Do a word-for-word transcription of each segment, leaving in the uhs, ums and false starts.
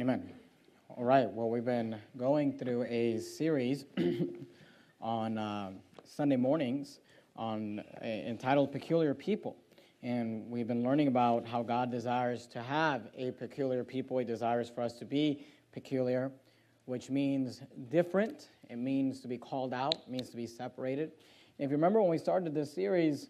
Amen. All right. Well, we've been going through a series on uh, Sunday mornings on uh, entitled Peculiar People. And we've been learning about how God desires to have a peculiar people. He desires for us to be peculiar, which means different. It means to be called out. It means to be separated. And if you remember when we started this series,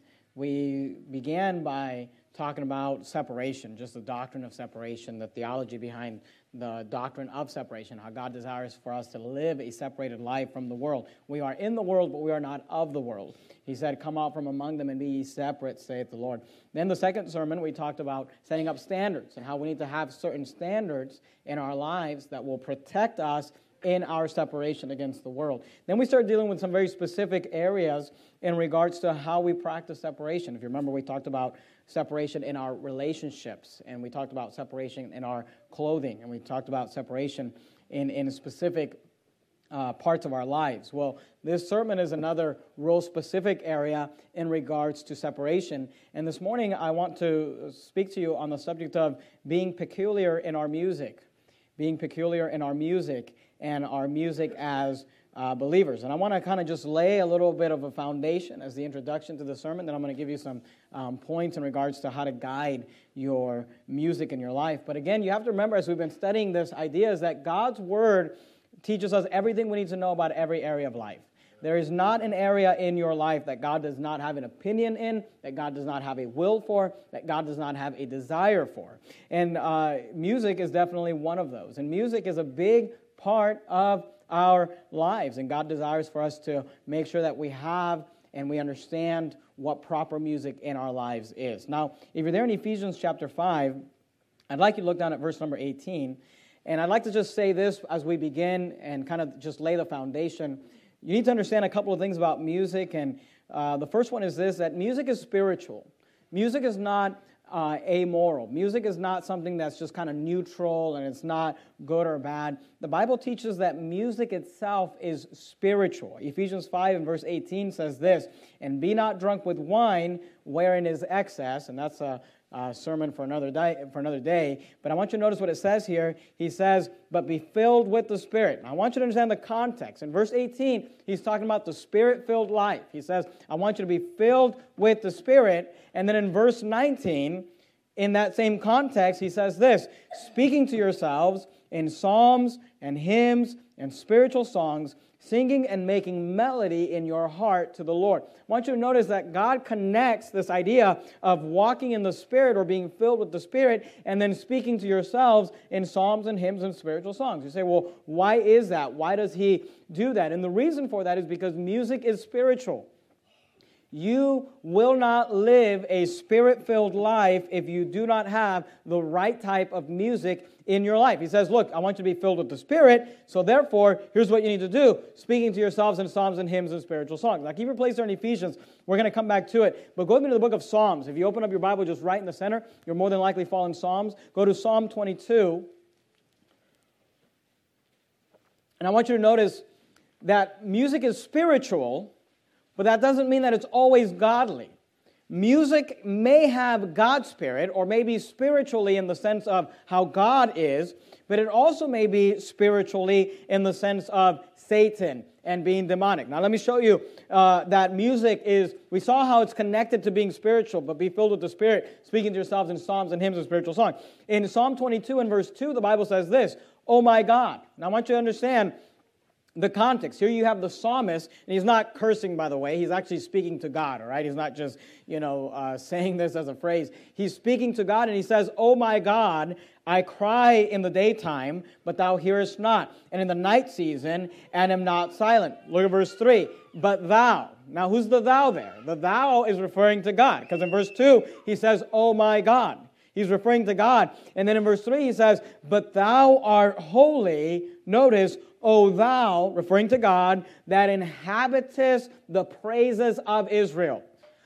we began by talking about separation, just the doctrine of separation, the theology behind the doctrine of separation, how God desires for us to live a separated life from the world. We are in the world, but we are not of the world. He said, "Come out from among them and be ye separate, saith the Lord." Then the second sermon, we talked about setting up standards and how we need to have certain standards in our lives that will protect us in our separation against the world. Then we started dealing with some very specific areas in regards to how we practice separation. If you remember, we talked about separation in our relationships, and we talked about separation in our clothing, and we talked about separation in, in specific uh, parts of our lives. Well, this sermon is another real specific area in regards to separation. And this morning, I want to speak to you on the subject of being peculiar in our music, being peculiar in our music, and our music as uh, believers. And I want to kind of just lay a little bit of a foundation as the introduction to the sermon. Then I'm going to give you some um, points in regards to how to guide your music in your life. But again, you have to remember, as we've been studying this idea, is that God's Word teaches us everything we need to know about every area of life. There is not an area in your life that God does not have an opinion in, that God does not have a will for, that God does not have a desire for. And uh, music is definitely one of those. And music is a big part of our lives. And God desires for us to make sure that we have and we understand what proper music in our lives is. Now, if you're there in Ephesians chapter five, I'd like you to look down at verse number eighteen. And I'd like to just say this as we begin and kind of just lay the foundation. You need to understand a couple of things about music. And uh, the first one is this, that music is spiritual. Music is not Uh, amoral. Music is not something that's just kind of neutral and it's not good or bad. The Bible teaches that music itself is spiritual. Ephesians five and verse eighteen says this, "And be not drunk with wine, wherein is excess," and that's a, a sermon for another day, for another day. But I want you to notice what it says here. He says, "But be filled with the Spirit." And I want you to understand the context. In verse eighteen, he's talking about the Spirit-filled life. He says, "I want you to be filled with the Spirit." And then in verse nineteen, in that same context, he says this, "Speaking to yourselves in psalms and hymns and spiritual songs, singing and making melody in your heart to the Lord." I want you to notice that God connects this idea of walking in the Spirit or being filled with the Spirit and then speaking to yourselves in psalms and hymns and spiritual songs. You say, well, why is that? Why does he do that? And the reason for that is because music is spiritual. You will not live a Spirit-filled life if you do not have the right type of music in your life. He says, look, I want you to be filled with the Spirit, so therefore, here's what you need to do. Speaking to yourselves in psalms and hymns and spiritual songs. Now, keep your place there in Ephesians. We're going to come back to it. But go with me to the book of Psalms. If you open up your Bible just right in the center, you'll more than likely fall in Psalms. Go to Psalm twenty-two. And I want you to notice that music is spiritual, but that doesn't mean that it's always godly. Music may have God's Spirit, or maybe spiritually in the sense of how God is, but it also may be spiritually in the sense of Satan and being demonic. Now let me show you uh, that music is, we saw how it's connected to being spiritual, but be filled with the Spirit, speaking to yourselves in psalms and hymns and spiritual songs. In Psalm twenty-two and verse two, the Bible says this, "Oh my God." Now I want you to understand the context. Here you have the psalmist, and he's not cursing, by the way. He's actually speaking to God, all right? He's not just, you know, uh, saying this as a phrase. He's speaking to God, and he says, "Oh my God, I cry in the daytime, but thou hearest not, and in the night season, and am not silent." Look at verse three. "But thou." Now, who's the thou there? The thou is referring to God, because in verse two, he says, "Oh my God." He's referring to God. And then in verse three, he says, "But thou art holy." Notice, "O thou," referring to God, "that inhabitest the praises of Israel."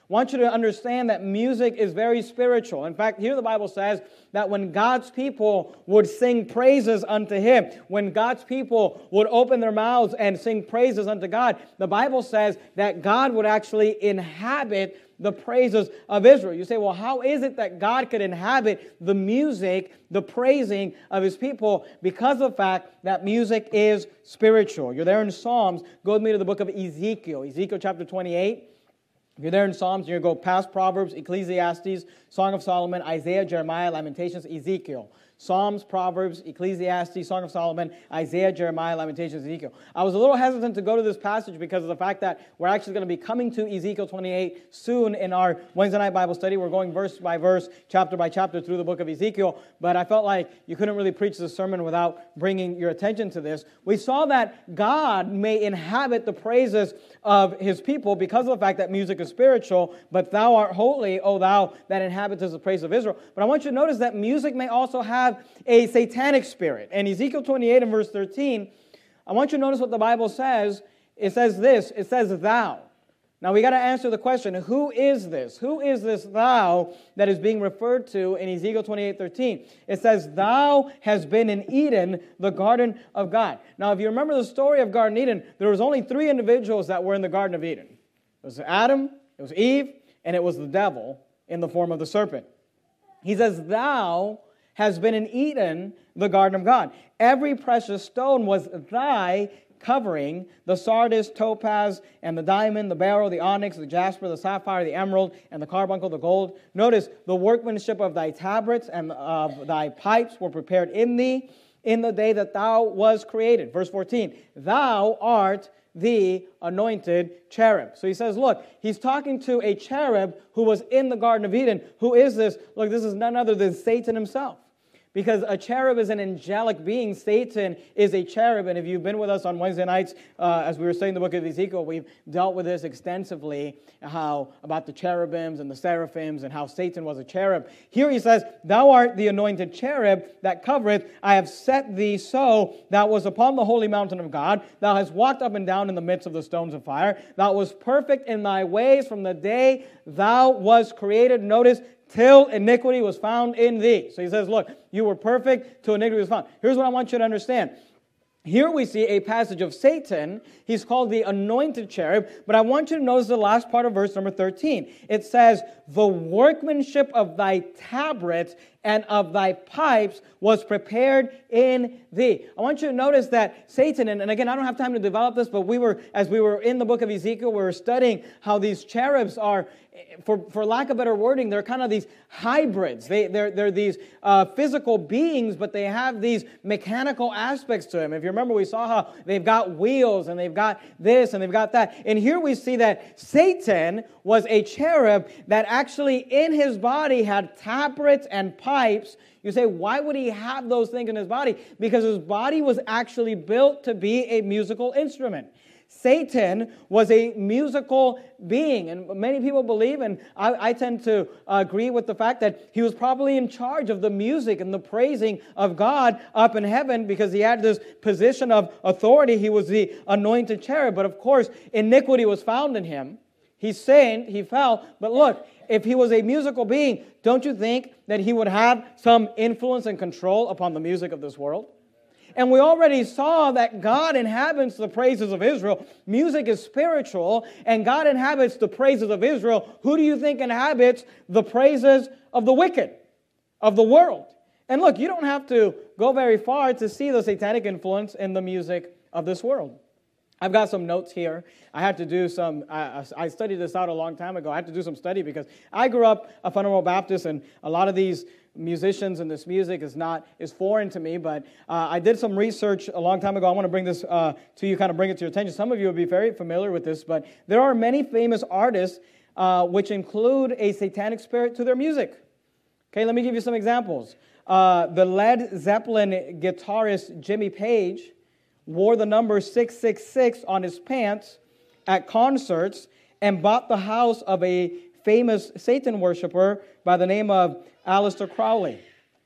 I want you to understand that music is very spiritual. In fact, here the Bible says that when God's people would sing praises unto Him, when God's people would open their mouths and sing praises unto God, the Bible says that God would actually inhabit the praises of Israel. You say, well, how is it that God could inhabit the music, the praising of His people? Because of the fact that music is spiritual. You're there in Psalms. Go with me to the book of Ezekiel, Ezekiel chapter twenty-eight. If you're there in Psalms, you're going to go past Proverbs, Ecclesiastes, Song of Solomon, Isaiah, Jeremiah, Lamentations, Ezekiel. Psalms, Proverbs, Ecclesiastes, Song of Solomon, Isaiah, Jeremiah, Lamentations, Ezekiel. I was a little hesitant to go to this passage because of the fact that we're actually going to be coming to Ezekiel twenty-eight soon in our Wednesday night Bible study. We're going verse by verse, chapter by chapter through the book of Ezekiel, but I felt like you couldn't really preach this sermon without bringing your attention to this. We saw that God may inhabit the praises of His people because of the fact that music is spiritual, but thou art holy, O thou that inhabitest the praise of Israel. But I want you to notice that music may also have a satanic spirit. In Ezekiel twenty-eight and verse thirteen, I want you to notice what the Bible says. It says this, it says thou. Now we got to answer the question, who is this? Who is this thou that is being referred to in Ezekiel twenty-eight thirteen? It says, thou has been in Eden, the garden of God. Now if you remember the story of Garden Eden, there was only three individuals that were in the Garden of Eden. It was Adam, it was Eve, and it was the devil in the form of the serpent. He says, thou has been in Eden, the garden of God. Every precious stone was thy covering, the sardius, topaz, and the diamond, the beryl, the onyx, the jasper, the sapphire, the emerald, and the carbuncle, the gold. Notice, the workmanship of thy tabrets and of thy pipes were prepared in thee in the day that thou was created. Verse fourteen, thou art the anointed cherub. So he says, look, he's talking to a cherub who was in the Garden of Eden. Who is this? Look, this is none other than Satan himself. Because a cherub is an angelic being. Satan is a cherub. And if you've been with us on Wednesday nights, uh, as we were studying the book of Ezekiel, we've dealt with this extensively, how about the cherubims and the seraphims and how Satan was a cherub. Here he says, thou art the anointed cherub that covereth. I have set thee so. Thou was upon the holy mountain of God. Thou hast walked up and down in the midst of the stones of fire. Thou was perfect in thy ways from the day thou was created. Notice, till iniquity was found in thee. So he says, look, you were perfect till iniquity was found. Here's what I want you to understand. Here we see a passage of Satan. He's called the anointed cherub. But I want you to notice the last part of verse number thirteen. It says, the workmanship of thy tabrets and of thy pipes was prepared in thee. I want you to notice that Satan, and, and again, I don't have time to develop this, but we were, as we were in the book of Ezekiel, we were studying how these cherubs are, for, for lack of better wording, they're kind of these hybrids. They, they're, they're these uh, physical beings, but they have these mechanical aspects to them. If you remember, we saw how they've got wheels, and they've got this, and they've got that. And here we see that Satan was a cherub that actually in his body had tabrets and pipes. You say, why would he have those things in his body? Because his body was actually built to be a musical instrument. Satan was a musical being, and many people believe, and I, I tend to agree with the fact that he was probably in charge of the music and the praising of God up in heaven because he had this position of authority. He was the anointed cherub, but of course, iniquity was found in him. He sinned, he fell, but look, if he was a musical being, don't you think that he would have some influence and control upon the music of this world? And we already saw that God inhabits the praises of Israel. Music is spiritual, and God inhabits the praises of Israel. Who do you think inhabits the praises of the wicked, of the world? And look, you don't have to go very far to see the satanic influence in the music of this world. I've got some notes here. I had to do some, I, I studied this out a long time ago. I had to do some study because I grew up a fundamental Baptist, and a lot of these musicians and this music is not, is foreign to me, but uh, I did some research a long time ago. I want to bring this uh, to you, kind of bring it to your attention. Some of you will be very familiar with this, but there are many famous artists uh, which include a satanic spirit to their music. Okay, let me give you some examples. Uh, the Led Zeppelin guitarist Jimmy Page wore the number six six six on his pants at concerts and bought the house of a famous Satan worshiper by the name of Aleister Crowley.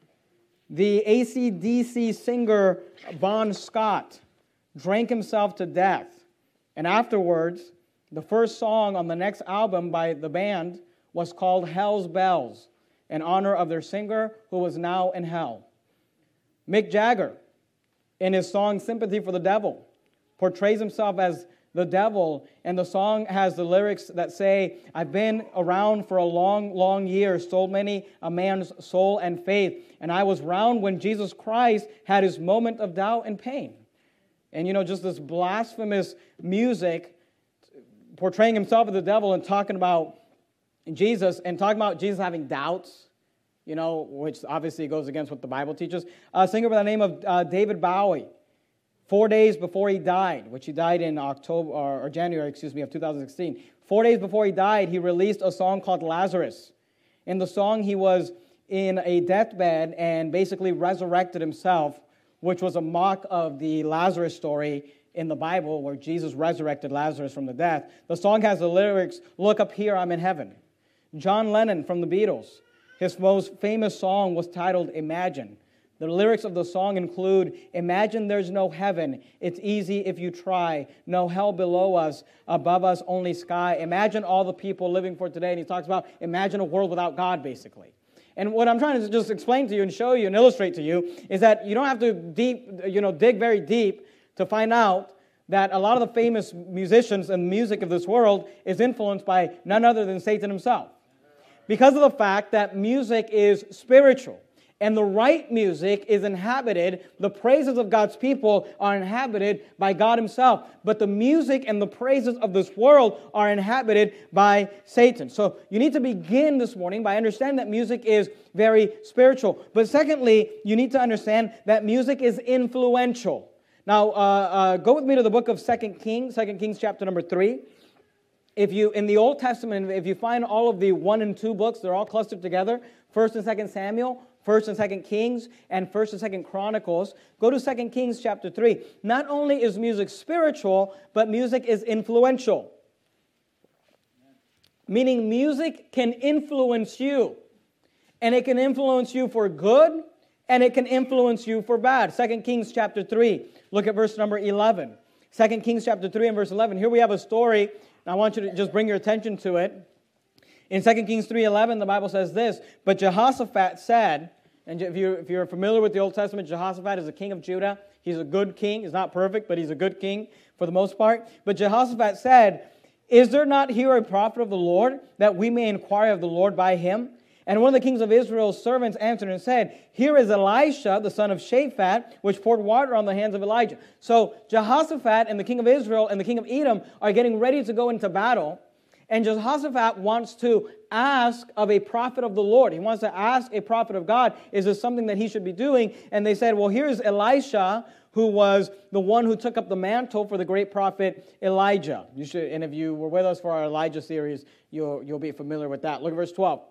The A C D C singer Bon Scott drank himself to death, and afterwards The first song on the next album by the band was called Hell's Bells, in honor of their singer who was now in hell. Mick Jagger, in his song Sympathy for the Devil, portrays himself as the devil, and the song has the lyrics that say, I've been around for a long, long year, stole many a man's soul and faith, and I was round when Jesus Christ had his moment of doubt and pain. And you know, just this blasphemous music portraying himself as the devil and talking about Jesus, and talking about Jesus having doubts, you know, which obviously goes against what the Bible teaches. A singer by the name of uh, David Bowie, four days before he died, which he died in October or, or January, excuse me, of two thousand sixteen. Four days before he died, he released a song called Lazarus. In the song, he was in a deathbed and basically resurrected himself, which was a mock of the Lazarus story in the Bible where Jesus resurrected Lazarus from the death. The song has the lyrics, "Look up here, I'm in heaven." John Lennon from the Beatles, his most famous song was titled Imagine. The lyrics of the song include, imagine there's no heaven, it's easy if you try, no hell below us, above us only sky. Imagine all the people living for today. And he talks about, imagine a world without God, basically. And what I'm trying to just explain to you and show you and illustrate to you is that you don't have to deep, you know, dig very deep to find out that a lot of the famous musicians and music of this world is influenced by none other than Satan himself. Because of the fact that music is spiritual. And the right music is inhabited, the praises of God's people are inhabited by God himself. But the music and the praises of this world are inhabited by Satan. So you need to begin this morning by understanding that music is very spiritual. But secondly, you need to understand that music is influential. Now, uh, uh, go with me to the book of Second Kings, Second Kings chapter number three. If you, in the Old Testament, if you find all of the one and two books, they're all clustered together, First and Second Samuel, First and Second Kings, and First and Second Chronicles. Go to Second Kings chapter three. Not only is music spiritual, but music is influential. Meaning music can influence you. And it can influence you for good, and it can influence you for bad. Second Kings chapter three. Look at verse number eleven. Second Kings chapter three and verse eleven. Here we have a story, and I want you to just bring your attention to it. In Second Kings three eleven, the Bible says this, but Jehoshaphat said, and if you're, if you're familiar with the Old Testament, Jehoshaphat is a king of Judah. He's a good king. He's not perfect, but he's a good king for the most part. But Jehoshaphat said, is there not here a prophet of the Lord, that we may inquire of the Lord by him? And one of the kings of Israel's servants answered and said, here is Elisha, the son of Shaphat, which poured water on the hands of Elijah. So Jehoshaphat and the king of Israel and the king of Edom are getting ready to go into battle. And Jehoshaphat wants to ask of a prophet of the Lord. He wants to ask a prophet of God, is this something that he should be doing? And they said, well, here's Elisha, who was the one who took up the mantle for the great prophet Elijah. You should, and if you were with us for our Elijah series, you'll, you'll be familiar with that. Look at verse twelve.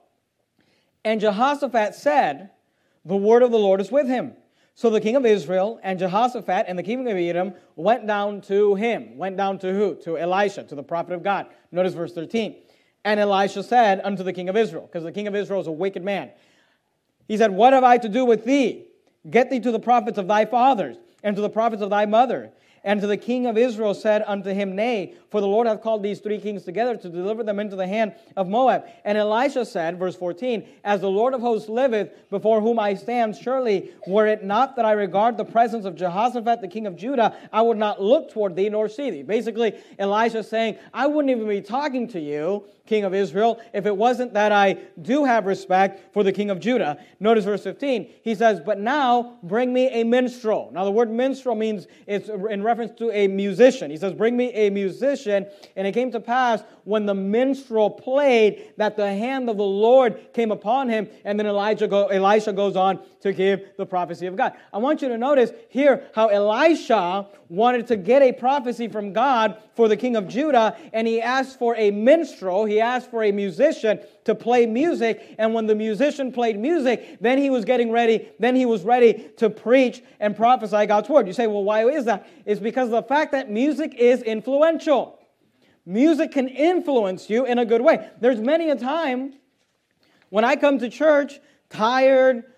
And Jehoshaphat said, the word of the Lord is with him. So the king of Israel and Jehoshaphat and the king of Edom went down to him. Went down to who? To Elisha, to the prophet of God. Notice verse thirteen. And Elisha said unto the king of Israel, because the king of Israel is a wicked man. He said, what have I to do with thee? Get thee to the prophets of thy fathers, and to the prophets of thy mother. And to the king of Israel said unto him, nay, for the Lord hath called these three kings together to deliver them into the hand of Moab. And Elisha said, verse fourteen, as the Lord of hosts liveth, before whom I stand, surely were it not that I regard the presence of Jehoshaphat, the king of Judah, I would not look toward thee nor see thee. Basically, Elisha is saying, I wouldn't even be talking to you, king of Israel, if it wasn't that I do have respect for the king of Judah. Notice verse fifteen. He says, but now bring me a minstrel. Now the word minstrel means it's in reference to a musician. He says, bring me a musician. And it came to pass when the minstrel played that the hand of the Lord came upon him. And then Elijah go, Elisha goes on to give the prophecy of God. I want you to notice here how Elisha wanted to get a prophecy from God for the king of Judah, and he asked for a minstrel. He asked for a musician to play music, and when the musician played music, then he was getting ready, then he was ready to preach and prophesy God's word. You say, well, why is that? It's because of the fact that music is influential. Music can influence you in a good way. There's many a time when I come to church tired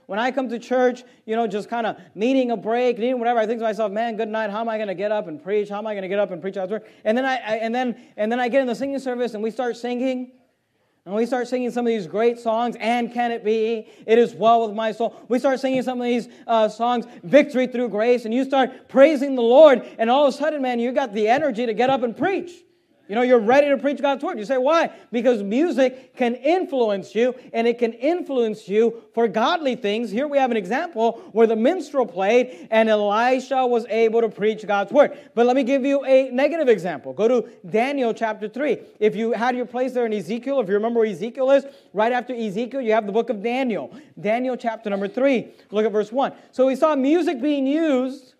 when I come to church, you know, just kind of needing a break, needing whatever, I think to myself, man, good night. How am I going to get up and preach? How am I going to get up and preach God's word? And then I, I and then and then I get in the singing service and we start singing. And we start singing some of these great songs, and can it be? It is well with my soul. We start singing some of these uh, songs, victory through grace, and you start praising the Lord, and all of a sudden, man, you got the energy to get up and preach. You know, you're ready to preach God's word. You say, why? Because music can influence you, and it can influence you for godly things. Here we have an example where the minstrel played, and Elisha was able to preach God's word. But let me give you a negative example. Go to Daniel chapter three. If you had your place there in Ezekiel, if you remember where Ezekiel is, right after Ezekiel, you have the book of Daniel. Daniel chapter number three. Look at verse one. So we saw music being used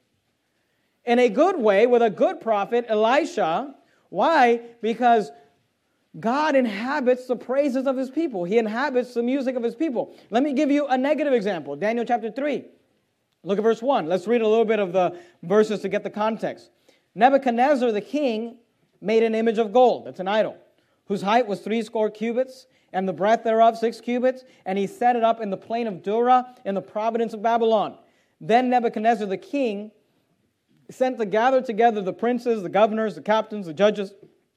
in a good way with a good prophet, Elisha. Why? Because God inhabits the praises of His people. He inhabits the music of His people. Let me give you a negative example. Daniel chapter three. Look at verse one. Let's read a little bit of the verses to get the context. Nebuchadnezzar the king made an image of gold. That's an idol. Whose height was threescore cubits, and the breadth thereof six cubits. And he set it up in the plain of Dura in the province of Babylon. Then Nebuchadnezzar the king sent to gather together the princes, the governors, the captains, the judges,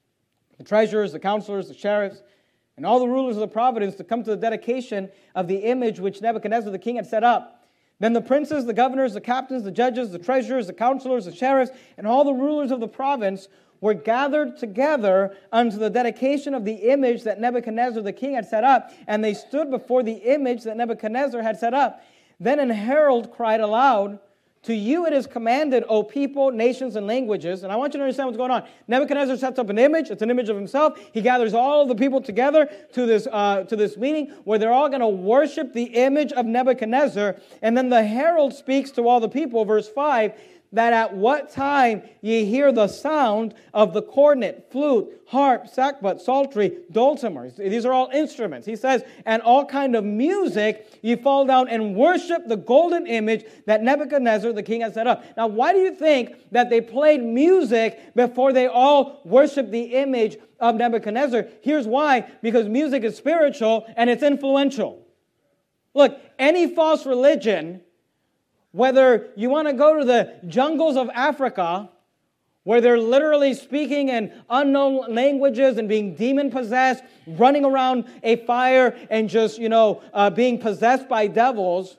the treasurers, the counselors, the sheriffs, and all the rulers of the province to come to the dedication of the image which Nebuchadnezzar the king had set up. Then the princes, the governors, the captains, the judges, the treasurers, the counselors, the sheriffs, and all the rulers of the province were gathered together unto the dedication of the image that Nebuchadnezzar the king had set up, and they stood before the image that Nebuchadnezzar had set up. Then an herald cried aloud, to you it is commanded, O people, nations, and languages. And I want you to understand what's going on. Nebuchadnezzar sets up an image. It's an image of himself. He gathers all of the people together to this, uh, to this meeting where they're all going to worship the image of Nebuchadnezzar. And then the herald speaks to all the people, verse five, that at what time ye hear the sound of the cornet, flute, harp, sackbut, psaltery, dulcimer. These are all instruments. He says, and all kind of music, ye fall down and worship the golden image that Nebuchadnezzar the king has set up. Now, why do you think that they played music before they all worshiped the image of Nebuchadnezzar? Here's why. Because music is spiritual and it's influential. Look, any false religion, whether you want to go to the jungles of Africa, where they're literally speaking in unknown languages and being demon-possessed, running around a fire and just, you know, uh, being possessed by devils,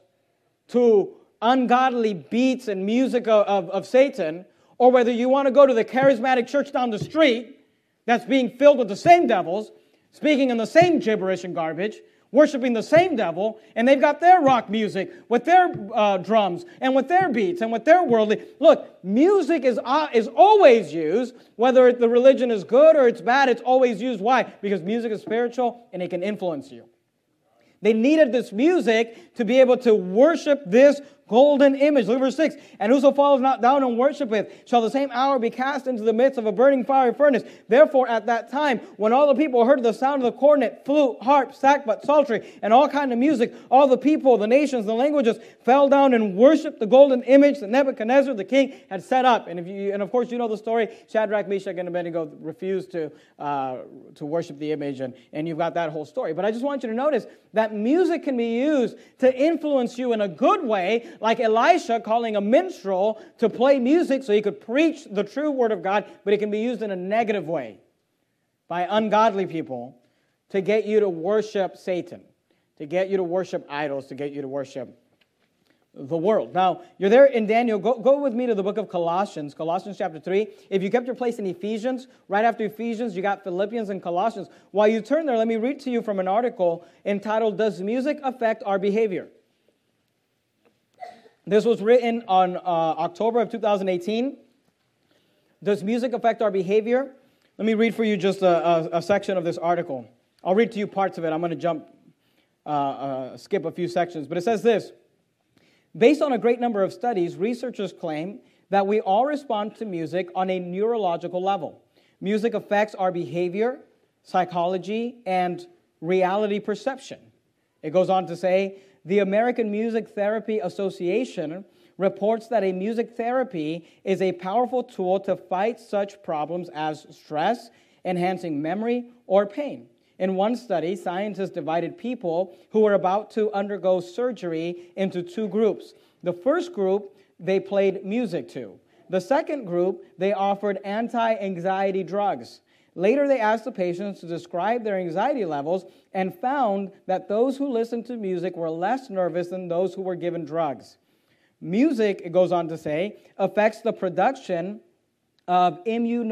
to ungodly beats and music of, of, of Satan, or whether you want to go to the charismatic church down the street that's being filled with the same devils, speaking in the same gibberish and garbage, worshiping the same devil, and they've got their rock music with their uh, drums and with their beats and with their worldly. Look, music is uh, is always used, whether the religion is good or it's bad, it's always used. Why? Because music is spiritual and it can influence you. They needed this music to be able to worship this golden image. Look at verse six. And whoso falls not down and worshipeth shall the same hour be cast into the midst of a burning fiery furnace. Therefore at that time, when all the people heard the sound of the cornet, flute, harp, sackbut, psaltery, and all kind of music, all the people, the nations, the languages fell down and worshipped the golden image that Nebuchadnezzar the king had set up. And if you, and of course you know the story. Shadrach, Meshach, and Abednego refused to uh, to worship the image, and, and you've got that whole story. But I just want you to notice that music can be used to influence you in a good way, like Elisha calling a minstrel to play music so he could preach the true word of God, but it can be used in a negative way by ungodly people to get you to worship Satan, to get you to worship idols, to get you to worship the world. Now, you're there in Daniel. Go, go with me to the book of Colossians, Colossians chapter three. If you kept your place in Ephesians, right after Ephesians, you got Philippians and Colossians. While you turn there, let me read to you from an article entitled, Does Music Affect Our Behavior? This was written on uh, October of two thousand eighteen. Does music affect our behavior? Let me read for you just a, a, a section of this article. I'll read to you parts of it. I'm going to jump, uh, uh, skip a few sections. But it says this. Based on a great number of studies, researchers claim that we all respond to music on a neurological level. Music affects our behavior, psychology, and reality perception. It goes on to say, the American Music Therapy Association reports that a music therapy is a powerful tool to fight such problems as stress, enhancing memory, or pain. In one study, scientists divided people who were about to undergo surgery into two groups. The first group, they played music to. The second group, they offered anti-anxiety drugs. Later, they asked the patients to describe their anxiety levels and found that those who listened to music were less nervous than those who were given drugs. Music, it goes on to say, affects the production of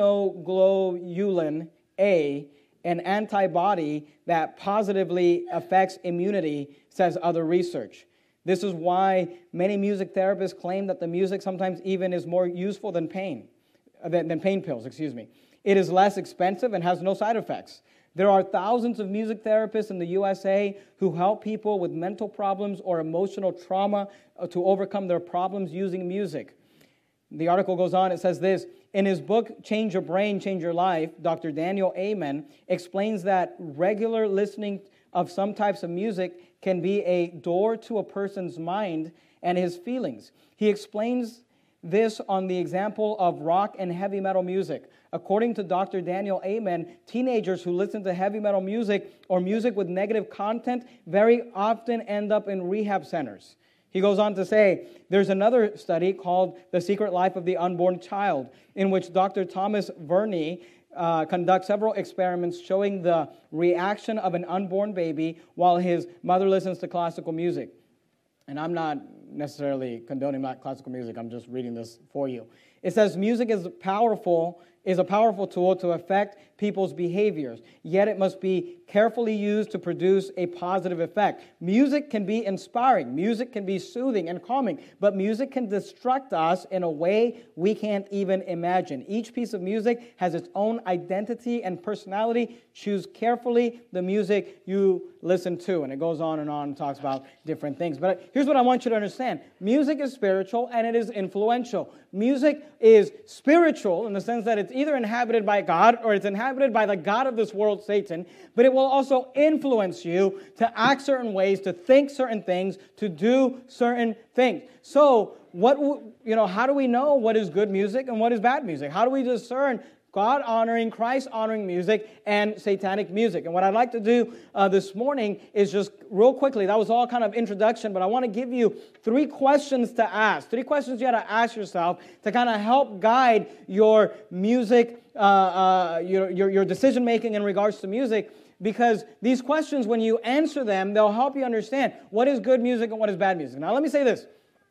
immunoglobulin A, an antibody that positively affects immunity, says other research. This is why many music therapists claim that the music sometimes even is more useful than pain, than, than pain pills, excuse me. It is less expensive and has no side effects. There are thousands of music therapists in the U S A who help people with mental problems or emotional trauma to overcome their problems using music. The article goes on, it says this, in his book, Change Your Brain, Change Your Life, Doctor Daniel Amen explains that regular listening of some types of music can be a door to a person's mind and his feelings. He explains this on the example of rock and heavy metal music. According to Doctor Daniel Amen, teenagers who listen to heavy metal music or music with negative content very often end up in rehab centers. He goes on to say, there's another study called The Secret Life of the Unborn Child, in which Doctor Thomas Verney uh, conducts several experiments showing the reaction of an unborn baby while his mother listens to classical music. And I'm not necessarily condoning that classical music, I'm just reading this for you. It says music is powerful, is a powerful tool to affect people's behaviors, yet it must be carefully used to produce a positive effect. Music can be inspiring, music can be soothing and calming, but music can distract us in a way we can't even imagine. Each piece of music has its own identity and personality. Choose carefully the music you listen to. And it goes on and on and talks about different things. But here's what I want you to understand. Music is spiritual and it is influential. Music is spiritual in the sense that it's either inhabited by God or it's inhabited by the god of this world, Satan, but it will also influence you to act certain ways, to think certain things, to do certain things. So, what you know, how do we know what is good music and what is bad music? How do we discern God-honoring, Christ-honoring music and satanic music? And what I'd like to do uh, this morning is just real quickly, that was all kind of introduction, but I want to give you three questions to ask. Three questions you got to ask yourself to kind of help guide your music, uh, uh, your, your, your decision-making in regards to music. Because these questions, when you answer them, they'll help you understand what is good music and what is bad music. Now, let me say this.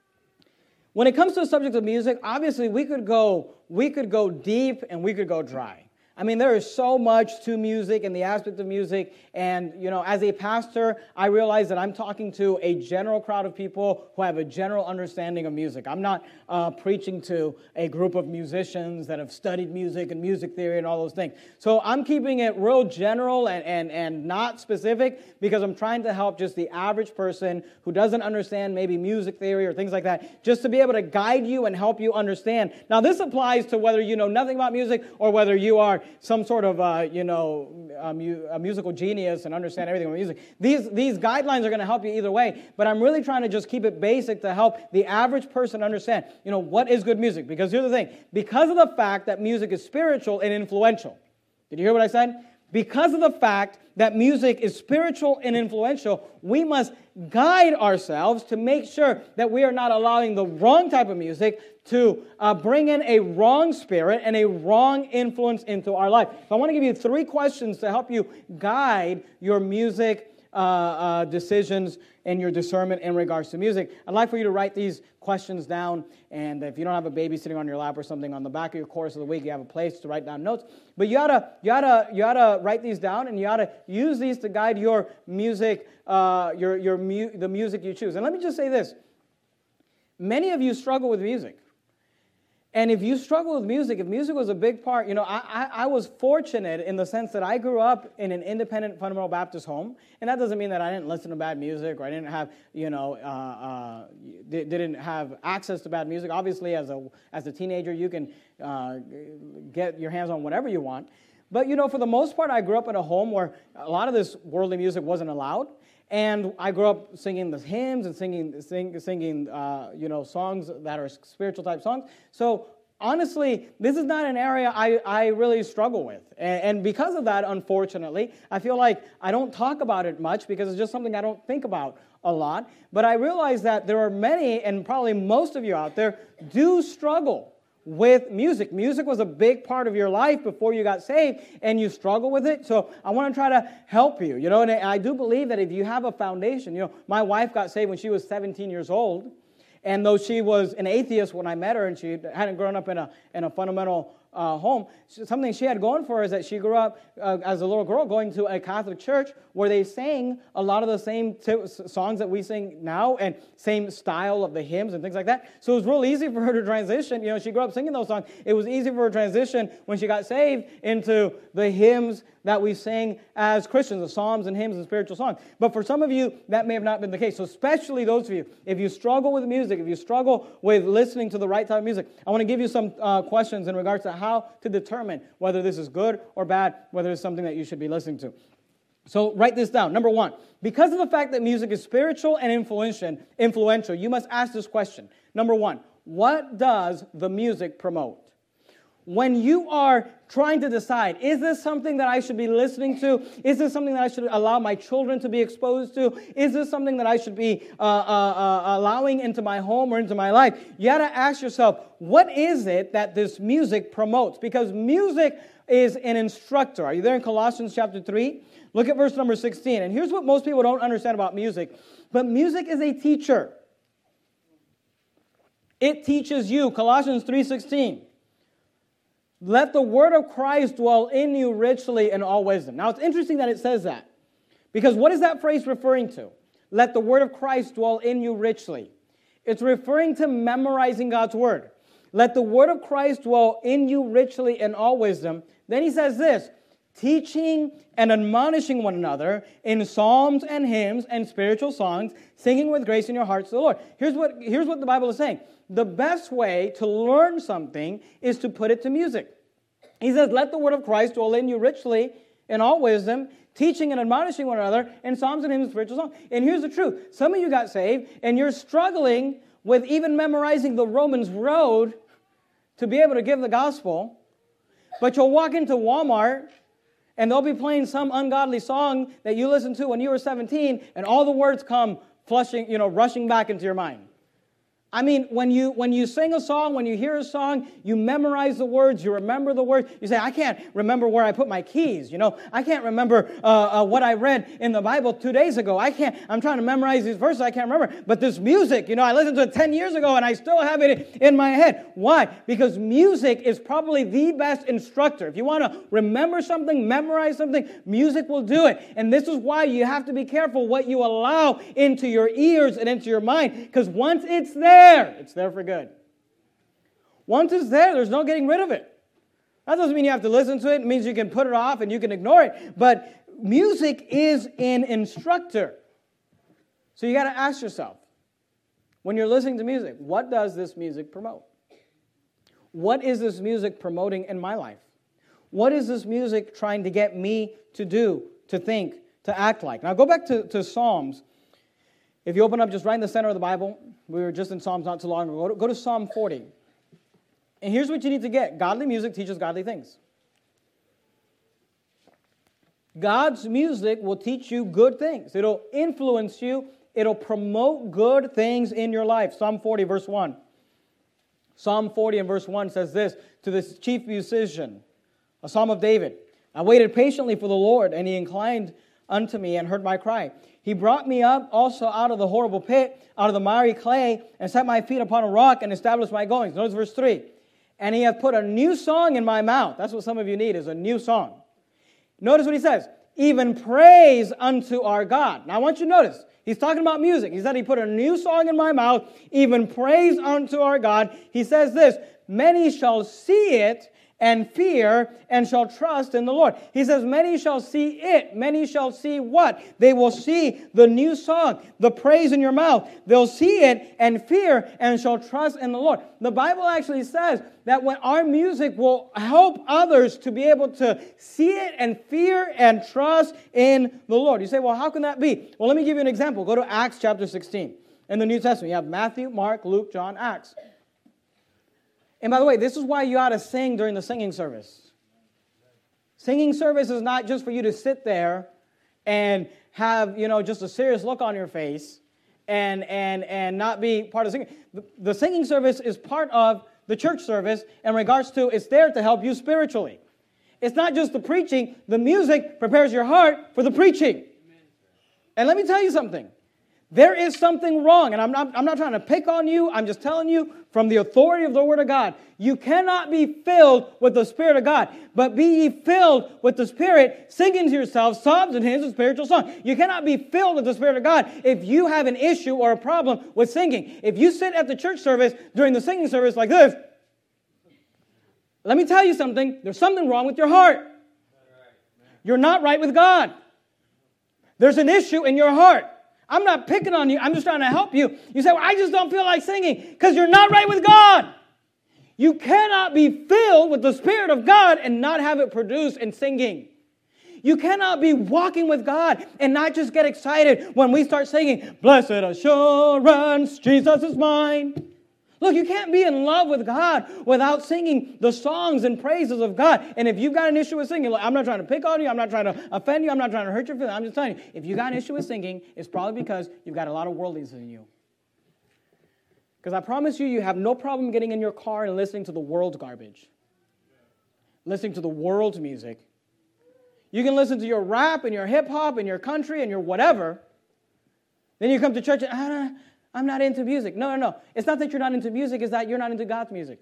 When it comes to the subject of music, obviously we could go we could go deep and we could go dry. I mean, there is so much to music and the aspect of music. And, you know, as a pastor, I realize that I'm talking to a general crowd of people who have a general understanding of music. I'm not uh, preaching to a group of musicians that have studied music and music theory and all those things. So I'm keeping it real general and, and, and not specific because I'm trying to help just the average person who doesn't understand maybe music theory or things like that, just to be able to guide you and help you understand. Now, this applies to whether you know nothing about music or whether you are some sort of, uh, you know, a, mu- a musical genius and understand everything about music. These, these guidelines are going to help you either way, but I'm really trying to just keep it basic to help the average person understand, you know, what is good music. Because here's the thing. Because of the fact that music is spiritual and influential. Did you hear what I said? Because of the fact that music is spiritual and influential, we must guide ourselves to make sure that we are not allowing the wrong type of music to uh, bring in a wrong spirit and a wrong influence into our life. So I want to give you three questions to help you guide your music uh, uh, decisions and your discernment in regards to music. I'd like for you to write these questions down, and if you don't have a baby sitting on your lap or something, on the back of your course of the week, you have a place to write down notes. But you oughta, you oughta, you oughta write these down, and you oughta use these to guide your music, uh, your your mu- the music you choose. And let me just say this: many of you struggle with music. And if you struggle with music, if music was a big part, you know, I, I, I was fortunate in the sense that I grew up in an independent fundamental Baptist home. And that doesn't mean that I didn't listen to bad music or I didn't have, you know, uh, uh, didn't have access to bad music. Obviously, as a as a teenager, you can uh, get your hands on whatever you want. But, you know, for the most part, I grew up in a home where a lot of this worldly music wasn't allowed. And I grew up singing the hymns and singing, sing, singing, uh, you know, songs that are spiritual type songs. So honestly, this is not an area I, I really struggle with. And, and because of that, unfortunately, I feel like I don't talk about it much because it's just something I don't think about a lot. But I realize that there are many, and probably most of you out there, do struggle with music. Music was a big part of your life before you got saved, and you struggle with it. So I want to try to help you, you know, and I do believe that if you have a foundation, you know, my wife got saved when she was seventeen years old, and though she was an atheist when I met her, and she hadn't grown up in a in a fundamental uh, home, something she had going for her is that she grew up uh, as a little girl going to a Catholic church where they sang a lot of the same t- songs that we sing now and same style of the hymns and things like that. So it was real easy for her to transition. You know, she grew up singing those songs. It was easy for her to transition when she got saved into the hymns that we sing as Christians, the psalms and hymns and spiritual songs. But for some of you, that may have not been the case. So especially those of you, if you struggle with music, if you struggle with listening to the right type of music, I want to give you some uh, questions in regards to how to determine whether this is good or bad, whether it's something that you should be listening to. So write this down. Number one, because of the fact that music is spiritual and influential, you must ask this question. Number one, what does the music promote? When you are trying to decide, is this something that I should be listening to? Is this something that I should allow my children to be exposed to? Is this something that I should be uh, uh, uh, allowing into my home or into my life? You got to ask yourself, what is it that this music promotes? Because music is an instructor. Are you there in Colossians chapter three? Look at verse number sixteen. And here's what most people don't understand about music. But music is a teacher. It teaches you. Colossians three sixteen. Let the word of Christ dwell in you richly in all wisdom. Now, it's interesting that it says that. Because what is that phrase referring to? Let the word of Christ dwell in you richly. It's referring to memorizing God's word. Let the word of Christ dwell in you richly in all wisdom. Then he says this, teaching and admonishing one another in psalms and hymns and spiritual songs, singing with grace in your hearts to the Lord. Here's what, here's what the Bible is saying. The best way to learn something is to put it to music. He says, let the word of Christ dwell in you richly in all wisdom, teaching and admonishing one another in psalms and hymns and spiritual songs. And here's the truth. Some of you got saved, and you're struggling with even memorizing the Romans road to be able to give the gospel, but you'll walk into Walmart, and they'll be playing some ungodly song that you listened to when you were seventeen, and all the words come flushing, you know, rushing back into your mind. I mean, when you when you sing a song, when you hear a song, you memorize the words, you remember the words. You say, I can't remember where I put my keys, you know. I can't remember uh, uh, what I read in the Bible two days ago. I can't, I'm trying to memorize these verses, I can't remember. But this music, you know, I listened to it ten years ago and I still have it in my head. Why? Because music is probably the best instructor. If you want to remember something, memorize something, music will do it. And this is why you have to be careful what you allow into your ears and into your mind. Because once it's there, it's there for good. Once it's there, there's no getting rid of it. That doesn't mean you have to listen to it. It means you can put it off and you can ignore it. But music is an instructor. So you got to ask yourself, when you're listening to music, what does this music promote? What is this music promoting in my life? What is this music trying to get me to do, to think, to act like? Now go back to, to Psalms. If you open up just right in the center of the Bible, we were just in Psalms not too long ago. Go to, go to Psalm forty. And here's what you need to get. Godly music teaches godly things. God's music will teach you good things. It'll influence you. It'll promote good things in your life. Psalm forty, verse one. Psalm forty and verse one says this, to this chief musician, a psalm of David. I waited patiently for the Lord, and he inclined unto me and heard my cry. He brought me up also out of the horrible pit, out of the miry clay, and set my feet upon a rock and established my goings. Notice verse three. And he hath put a new song in my mouth. That's what some of you need, is a new song. Notice what he says. Even praise unto our God. Now I want you to notice. He's talking about music. He said he put a new song in my mouth, even praise unto our God. He says this, many shall see it and fear, and shall trust in the Lord. He says, many shall see it. Many shall see what? They will see the new song, the praise in your mouth. They'll see it and fear, and shall trust in the Lord. The Bible actually says that when our music will help others to be able to see it and fear and trust in the Lord. You say, well, how can that be? Well, let me give you an example. Go to Acts chapter sixteen. In the New Testament, you have Matthew, Mark, Luke, John, Acts. And by the way, this is why you ought to sing during the singing service. Singing service is not just for you to sit there and have, you know, just a serious look on your face and and and not be part of the singing. The, the singing service is part of the church service in regards to it's there to help you spiritually. It's not just the preaching. The music prepares your heart for the preaching. And let me tell you something. There is something wrong, and I'm not, I'm not trying to pick on you. I'm just telling you from the authority of the Word of God. You cannot be filled with the Spirit of God, but be ye filled with the Spirit, singing to yourselves psalms and hymns and spiritual songs. You cannot be filled with the Spirit of God if you have an issue or a problem with singing. If you sit at the church service during the singing service like this, let me tell you something. There's something wrong with your heart. You're not right with God. There's an issue in your heart. I'm not picking on you. I'm just trying to help you. You say, well, I just don't feel like singing because you're not right with God. You cannot be filled with the Spirit of God and not have it produced in singing. You cannot be walking with God and not just get excited when we start singing, blessed assurance, Jesus is mine. Look, you can't be in love with God without singing the songs and praises of God. And if you've got an issue with singing, look, I'm not trying to pick on you. I'm not trying to offend you. I'm not trying to hurt your feelings. I'm just telling you, if you got an issue with singing, it's probably because you've got a lot of worldliness in you. Because I promise you, you have no problem getting in your car and listening to the world's garbage. Listening to the world's music. You can listen to your rap and your hip-hop and your country and your whatever. Then you come to church and, I don't know. I'm not into music. No, no, no. It's not that you're not into music. It's that you're not into God's music.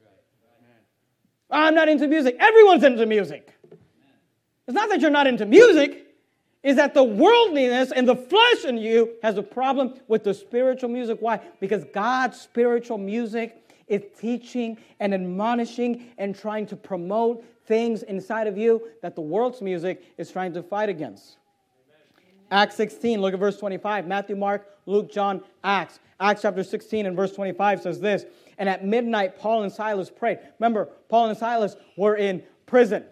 I'm not into music. Everyone's into music. It's not that you're not into music. It's that the worldliness and the flesh in you has a problem with the spiritual music. Why? Because God's spiritual music is teaching and admonishing and trying to promote things inside of you that the world's music is trying to fight against. Acts sixteen, look at verse twenty-five. Matthew, Mark, Luke, John, Acts. Acts chapter sixteen and verse twenty-five says this. And at midnight, Paul and Silas prayed. Remember, Paul and Silas were in prison.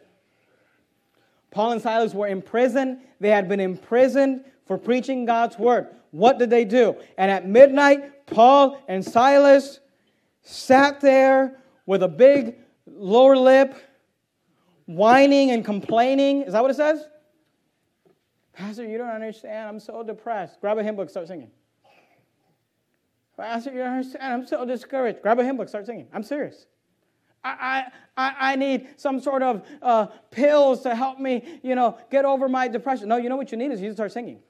Paul and Silas were in prison. They had been imprisoned for preaching God's word. What did they do? And at midnight, Paul and Silas sat there with a big lower lip, whining and complaining. Is that what it says? Pastor, you don't understand. I'm so depressed. Grab a hymn book, start singing. Pastor, you don't understand. I'm so discouraged. Grab a hymn book, start singing. I'm serious. I I, I need some sort of uh, pills to help me, you know, get over my depression. No, you know what you need is you need to start singing.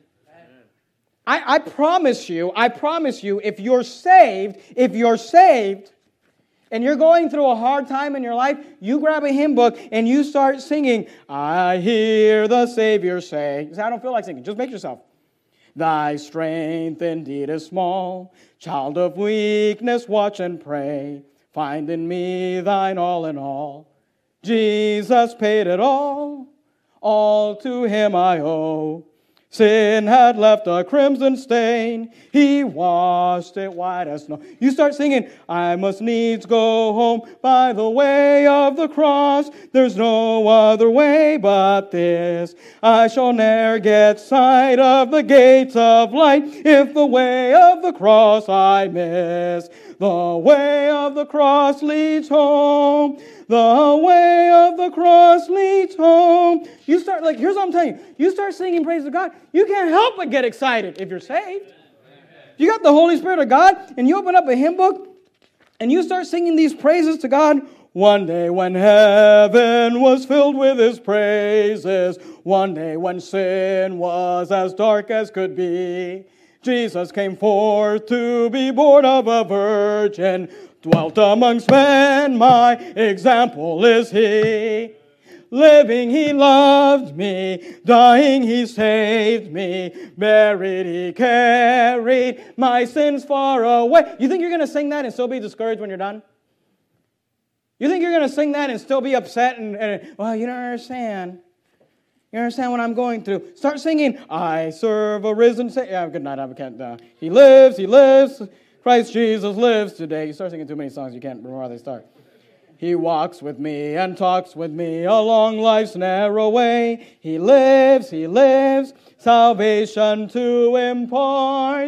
I, I promise you, I promise you, if you're saved, if you're saved, and you're going through a hard time in your life, you grab a hymn book and you start singing, I hear the Savior say. You say, I don't feel like singing. Just make yourself. Thy strength indeed is small. Child of weakness, watch and pray. Find in me thine all in all. Jesus paid it all. All to him I owe. Sin had left a crimson stain. He washed it white as snow. You start singing, I must needs go home by the way of the cross. There's no other way but this. I shall ne'er get sight of the gates of light if the way of the cross I miss. The way of the cross leads home. The way of the cross leads home. You start, like, here's what I'm telling you. You start singing praise to God, you can't help but get excited if you're saved. You got the Holy Spirit of God, and you open up a hymn book, and you start singing these praises to God. One day when heaven was filled with his praises, one day when sin was as dark as could be, Jesus came forth to be born of a virgin, dwelt amongst men, my example is he. Living he loved me, dying he saved me, buried he carried my sins far away. You think you're going to sing that and still be discouraged when you're done? You think you're going to sing that and still be upset and, and well, you don't understand. You understand what I'm going through? Start singing, I serve a risen Savior. Yeah, good night, I can't. Uh, he lives, he lives. Christ Jesus lives today. You start singing too many songs, you can't remember how they start. He walks with me and talks with me along life's narrow way. He lives, he lives, salvation to impart.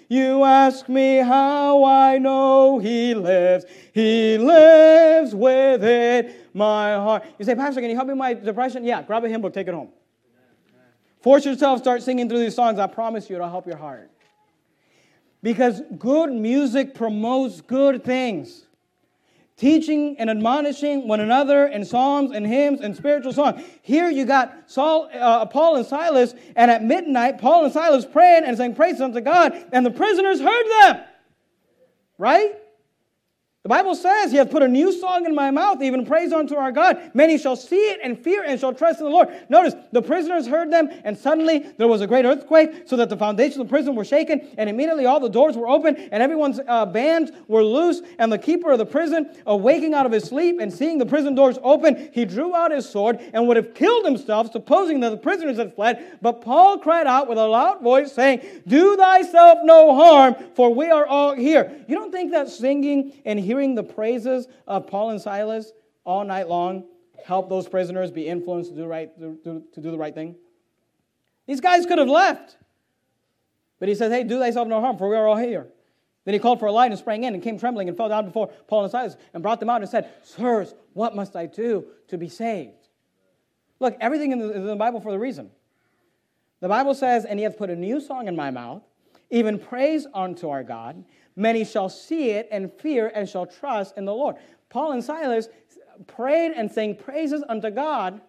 You ask me how I know He lives. He lives within my heart. You say, Pastor, can you help me with my depression? Yeah, grab a hymn book, take it home. Force yourself, start singing through these songs. I promise you it'll help your heart. Because good music promotes good things. Teaching and admonishing one another in psalms and hymns and spiritual songs. Here you got Saul, uh, Paul and Silas, and at midnight, Paul and Silas praying and saying praise unto God, and the prisoners heard them. Right? The Bible says, He hath put a new song in my mouth, even praise unto our God. Many shall see it and fear and shall trust in the Lord. Notice, the prisoners heard them, and suddenly there was a great earthquake, so that the foundations of the prison were shaken, and immediately all the doors were open, and everyone's uh, bands were loose, and the keeper of the prison, awaking out of his sleep, and seeing the prison doors open, he drew out his sword, and would have killed himself, supposing that the prisoners had fled. But Paul cried out with a loud voice, saying, Do thyself no harm, for we are all here. You don't think that singing and hearing the praises of Paul and Silas all night long help those prisoners be influenced to do, right, to, to, to do the right thing? These guys could have left. But he says, hey, do thyself no harm, for we are all here. Then he called for a light and sprang in and came trembling and fell down before Paul and Silas and brought them out and said, Sirs, what must I do to be saved? Look, everything in the, in the Bible for the reason. The Bible says, and He hath put a new song in my mouth, even praise unto our God. Many shall see it and fear and shall trust in the Lord. Paul and Silas prayed and sang praises unto God,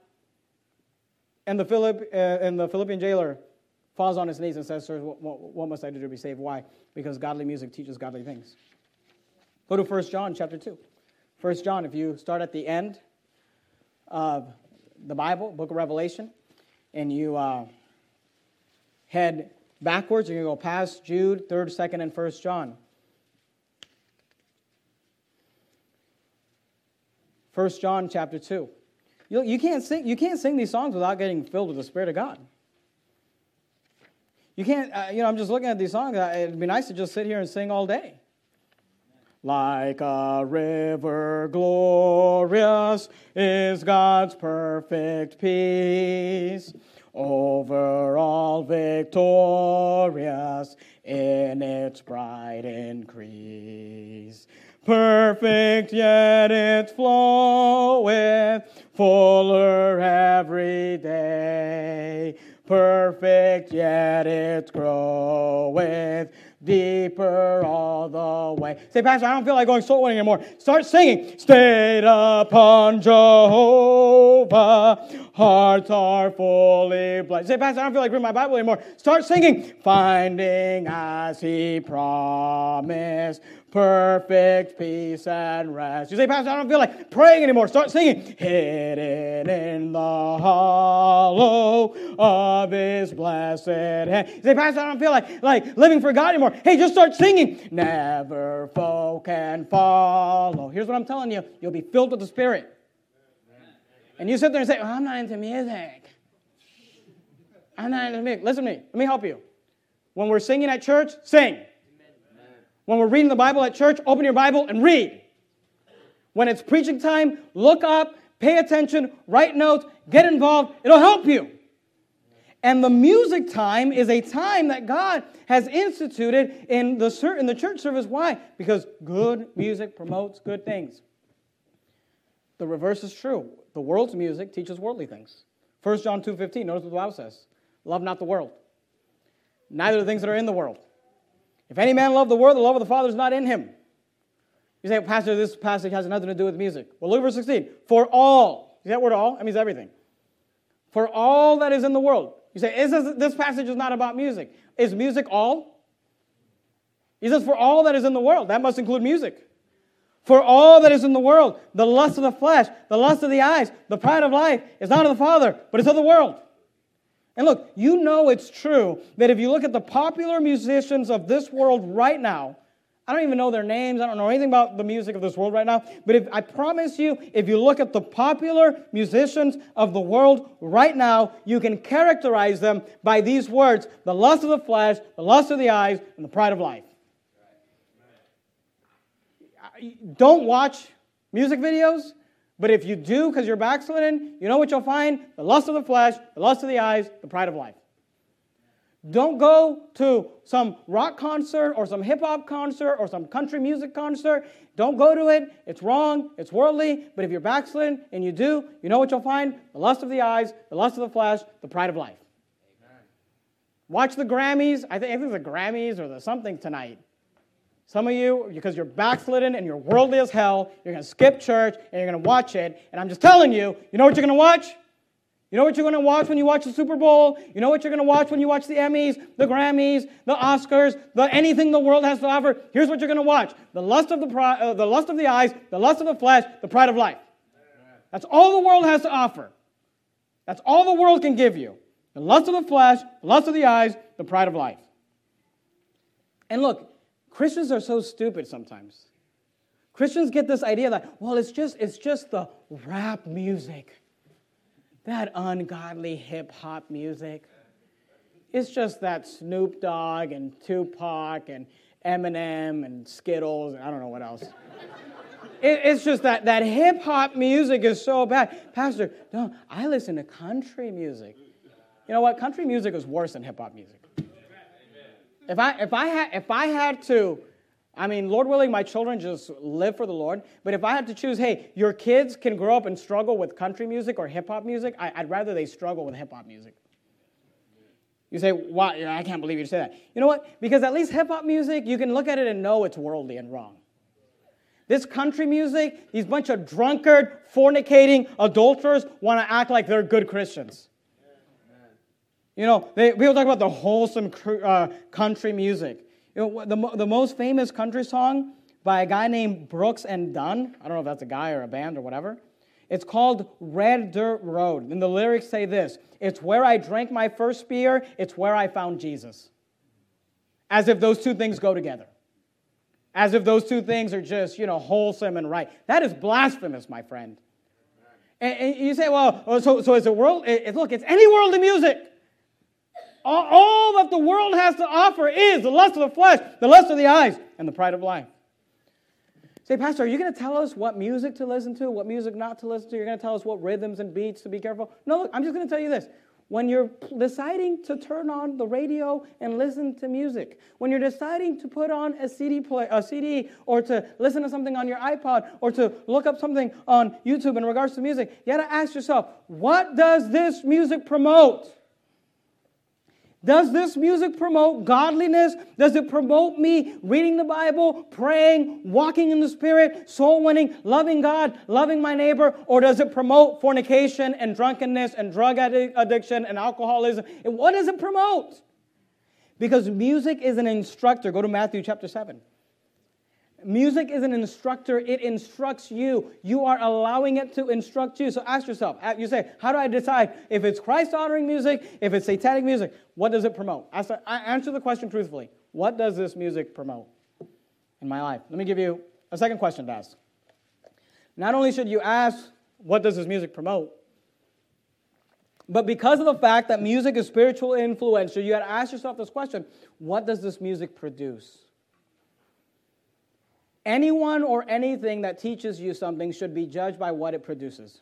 and the, Philipp, uh, and the Philippian jailer falls on his knees and says, Sir, what, what, what must I do to be saved? Why? Because godly music teaches godly things. Go to First John chapter two. First John, if you start at the end of the Bible, book of Revelation, and you uh, head backwards, you're going to go past Jude, third, second, and First John. First John chapter two. You, you, can't sing, you can't sing these songs without getting filled with the Spirit of God. You can't, uh, you know, I'm just looking at these songs. It'd be nice to just sit here and sing all day. Like a river glorious is God's perfect peace, over all victorious in its bright increase. Perfect yet it floweth, fuller every day. Perfect yet it groweth, deeper all the way. Say, Pastor, I don't feel like going soul winning anymore. Start singing. Stayed upon Jehovah, hearts are fully blessed. Say, Pastor, I don't feel like reading my Bible anymore. Start singing. Finding as He promised, perfect peace and rest. You say, Pastor, I don't feel like praying anymore. Start singing. Hidden in the hollow of His blessed hand. You say, Pastor, I don't feel like, like living for God anymore. Hey, just start singing. Never foe can follow. Here's what I'm telling you. You'll be filled with the Spirit. And you sit there and say, oh, I'm not into music. I'm not into music. Listen to me. Let me help you. When we're singing at church, sing. When we're reading the Bible at church, open your Bible and read. When it's preaching time, look up, pay attention, write notes, get involved. It'll help you. And the music time is a time that God has instituted in the, in the church service. Why? Because good music promotes good things. The reverse is true. The world's music teaches worldly things. First John two fifteen, notice what the Bible says. Love not the world, neither the things that are in the world. If any man love the world, the love of the Father is not in him. You say, Pastor, this passage has nothing to do with music. Well, look at verse sixteen. For all, see that word all? That means everything. For all that is in the world. You say, is this, this passage is not about music. Is music all? He says, for all that is in the world. That must include music. For all that is in the world, the lust of the flesh, the lust of the eyes, the pride of life is not of the Father, but it's of the world. And look, you know it's true that if you look at the popular musicians of this world right now, I don't even know their names, I don't know anything about the music of this world right now, but if I promise you, if you look at the popular musicians of the world right now, you can characterize them by these words: the lust of the flesh, the lust of the eyes, and the pride of life. Don't watch music videos, but if you do because you're backslidden, you know what you'll find? The lust of the flesh, the lust of the eyes, the pride of life. Don't go to some rock concert or some hip-hop concert or some country music concert. Don't go to it. It's wrong. It's worldly. But if you're backslidden and you do, you know what you'll find? The lust of the eyes, the lust of the flesh, the pride of life. Amen. Watch the Grammys. I think, I think it's the Grammys or the something tonight. Some of you, because you're backslidden and you're worldly as hell, you're going to skip church and you're going to watch it. And I'm just telling you, you know what you're going to watch? You know what you're going to watch when you watch the Super Bowl? You know what you're going to watch when you watch the Emmys, the Grammys, the Oscars, the anything the world has to offer? Here's what you're going to watch. The lust of the, uh, the lust of the eyes, the lust of the flesh, the pride of life. That's all the world has to offer. That's all the world can give you. The lust of the flesh, the lust of the eyes, the pride of life. And look, Christians are so stupid sometimes. Christians get this idea that, well, it's just, it's just the rap music. That ungodly hip-hop music. It's just that Snoop Dogg and Tupac and Eminem and Skittles and I don't know what else. it, it's just that, that hip-hop music is so bad. Pastor, no, I listen to country music. You know what? Country music is worse than hip-hop music. If I, if I, had, if I had to... I mean, Lord willing, my children just live for the Lord. But if I had to choose, hey, your kids can grow up and struggle with country music or hip-hop music, I, I'd rather they struggle with hip-hop music. You say, why? I can't believe you say that. You know what? Because at least hip-hop music, you can look at it and know it's worldly and wrong. This country music, these bunch of drunkard, fornicating, adulterers want to act like they're good Christians. You know, they, people talk about the wholesome uh, country music. You know, the, the most famous country song by a guy named Brooks and Dunn, I don't know if that's a guy or a band or whatever, it's called Red Dirt Road. And the lyrics say this, it's where I drank my first beer, it's where I found Jesus. As if those two things go together. As if those two things are just, you know, wholesome and right. That is blasphemous, my friend. And, and you say, well, so, so it's a world, it, it, look, it's any worldly music. All, all that the world has to offer is the lust of the flesh, the lust of the eyes, and the pride of life. Say, Pastor, are you going to tell us what music to listen to, what music not to listen to? You're going to tell us what rhythms and beats to be careful? No, look, I'm just going to tell you this. When you're deciding to turn on the radio and listen to music, when you're deciding to put on a C D play, a C D, or to listen to something on your iPod, or to look up something on YouTube in regards to music, you got to ask yourself, what does this music promote? Does this music promote godliness? Does it promote me reading the Bible, praying, walking in the Spirit, soul winning, loving God, loving my neighbor? Or does it promote fornication and drunkenness and drug addiction and alcoholism? And what does it promote? Because music is an instructor. Go to Matthew chapter seven. Music is an instructor. It instructs you. You are allowing it to instruct you. So ask yourself, you say, how do I decide if it's Christ-honoring music, if it's satanic music? What does it promote? Answer the question truthfully. What does this music promote in my life? Let me give you a second question to ask. Not only should you ask, what does this music promote? But because of the fact that music is spiritual influential, you got to ask yourself this question, what does this music produce? Anyone or anything that teaches you something should be judged by what it produces.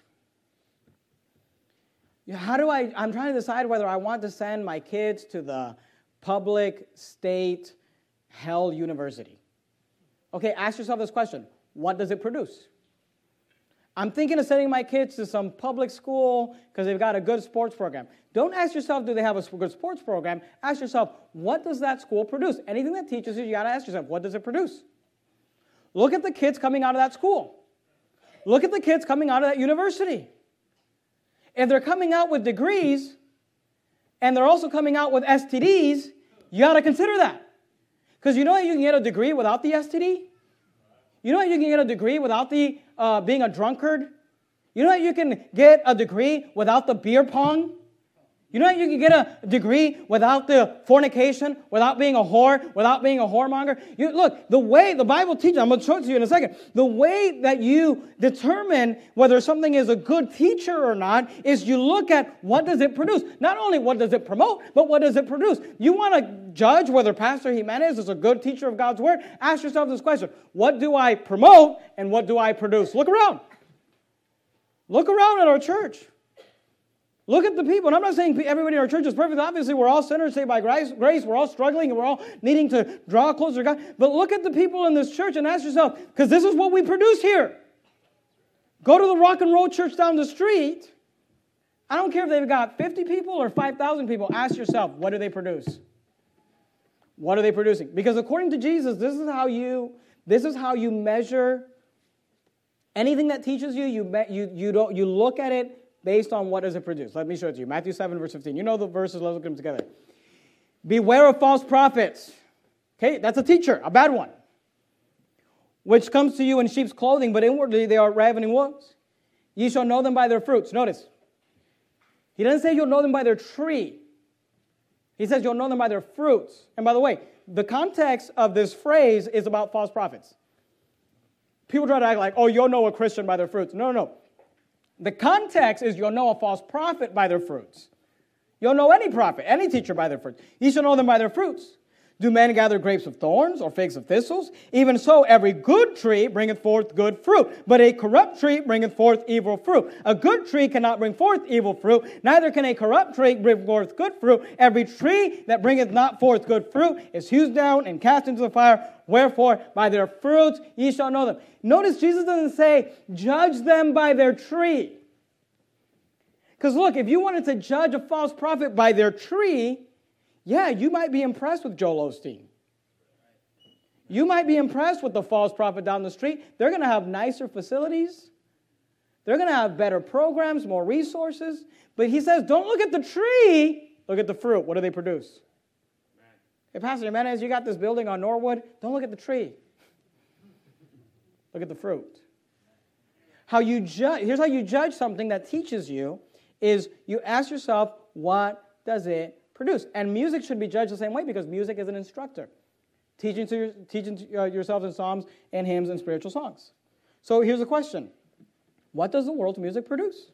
How do I, I'm trying to decide whether I want to send my kids to the public, state, hell university. Okay, ask yourself this question. What does it produce? I'm thinking of sending my kids to some public school because they've got a good sports program. Don't ask yourself, do they have a good sports program? Ask yourself, what does that school produce? Anything that teaches you, you got to ask yourself, what does it produce? Look at the kids coming out of that school. Look at the kids coming out of that university. If they're coming out with degrees, and they're also coming out with S T Ds, you got to consider that. Because you know that you can get a degree without the S T D? You know that you can get a degree without the uh, being a drunkard? You know that you can get a degree without the beer pong? You know that you can get a degree without the fornication, without being a whore, without being a whoremonger? You, look, the way the Bible teaches, I'm going to show it to you in a second, the way that you determine whether something is a good teacher or not is you look at what does it produce. Not only what does it promote, but what does it produce. You want to judge whether Pastor Jimenez is a good teacher of God's Word? Ask yourself this question. What do I promote and what do I produce? Look around. Look around at our church. Look at the people. And I'm not saying everybody in our church is perfect. Obviously, we're all sinners saved by grace. Grace. We're all struggling and we're all needing to draw closer to God. But look at the people in this church and ask yourself, because this is what we produce here. Go to the rock and roll church down the street. I don't care if they've got fifty people or five thousand people. Ask yourself, what do they produce? What are they producing? Because according to Jesus, this is how you, this is how you measure anything that teaches you. You, you, you, don't, you look at it based on what does it produce. Let me show it to you. Matthew seven, verse fifteen. You know the verses. Let's look at them together. Beware of false prophets. Okay, that's a teacher, a bad one. Which comes to you in sheep's clothing, but inwardly they are ravening wolves. Ye shall know them by their fruits. Notice. He doesn't say you'll know them by their tree. He says you'll know them by their fruits. And by the way, the context of this phrase is about false prophets. People try to act like, oh, you'll know a Christian by their fruits. No, no, no. The context is you'll know a false prophet by their fruits. You'll know any prophet, any teacher by their fruits. You shall know them by their fruits. Do men gather grapes of thorns or figs of thistles? Even so, every good tree bringeth forth good fruit, but a corrupt tree bringeth forth evil fruit. A good tree cannot bring forth evil fruit, neither can a corrupt tree bring forth good fruit. Every tree that bringeth not forth good fruit is hewed down and cast into the fire. Wherefore, by their fruits ye shall know them. Notice Jesus doesn't say, judge them by their tree. Because look, if you wanted to judge a false prophet by their tree, yeah, you might be impressed with Joel Osteen. You might be impressed with the false prophet down the street. They're going to have nicer facilities. They're going to have better programs, more resources. But he says, don't look at the tree. Look at the fruit. What do they produce? Man. Hey, Pastor Jimenez, you got this building on Norwood. Don't look at the tree. Look at the fruit. How you judge, here's how you judge something that teaches you is you ask yourself, what does it produce? And music should be judged the same way because music is an instructor, teaching to your, teaching to, uh, yourselves in psalms and hymns and spiritual songs. So here's a question. What does the world's music produce?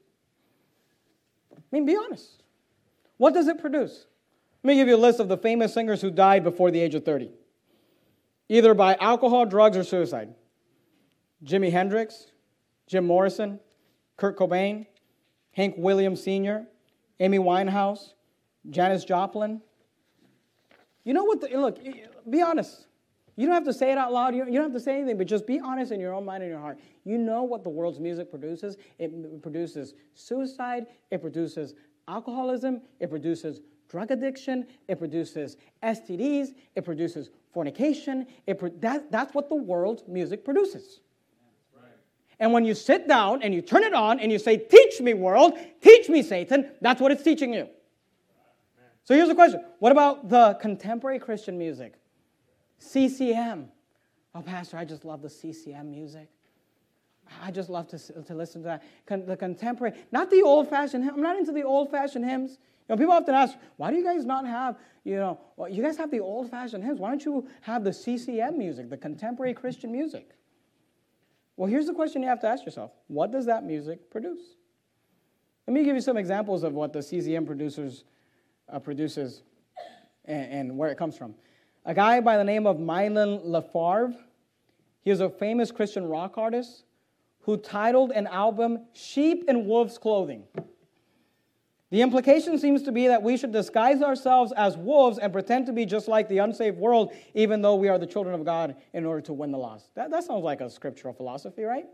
I mean, be honest. What does it produce? Let me give you a list of the famous singers who died before the age of thirty, either by alcohol, drugs, or suicide. Jimi Hendrix, Jim Morrison, Kurt Cobain, Hank Williams Senior, Amy Winehouse, Janis Joplin. You know what? The, look, be honest. You don't have to say it out loud. You don't, you don't have to say anything, but just be honest in your own mind and your heart. You know what the world's music produces. It produces suicide. It produces alcoholism. It produces drug addiction. It produces S T Ds. It produces fornication. It pro- that, that's what the world's music produces. And when you sit down and you turn it on and you say, teach me, world, teach me, Satan, that's what it's teaching you. So here's the question. What about the contemporary Christian music? C C M. Oh, Pastor, I just love the C C M music. I just love to, to listen to that. Con- the contemporary, not the old-fashioned hymn. I'm not into the old-fashioned hymns. You know, people often ask, why do you guys not have, you know, well, you guys have the old-fashioned hymns. Why don't you have the C C M music, the contemporary Christian music? Well, here's the question you have to ask yourself. What does that music produce? Let me give you some examples of what the C C M producers uh, produces and, and where it comes from. A guy by the name of Mylon LaFarve, he is a famous Christian rock artist who titled an album Sheep in Wolf's Clothing. The implication seems to be that we should disguise ourselves as wolves and pretend to be just like the unsaved world, even though we are the children of God, in order to win the lost. That, that sounds like a scriptural philosophy, right?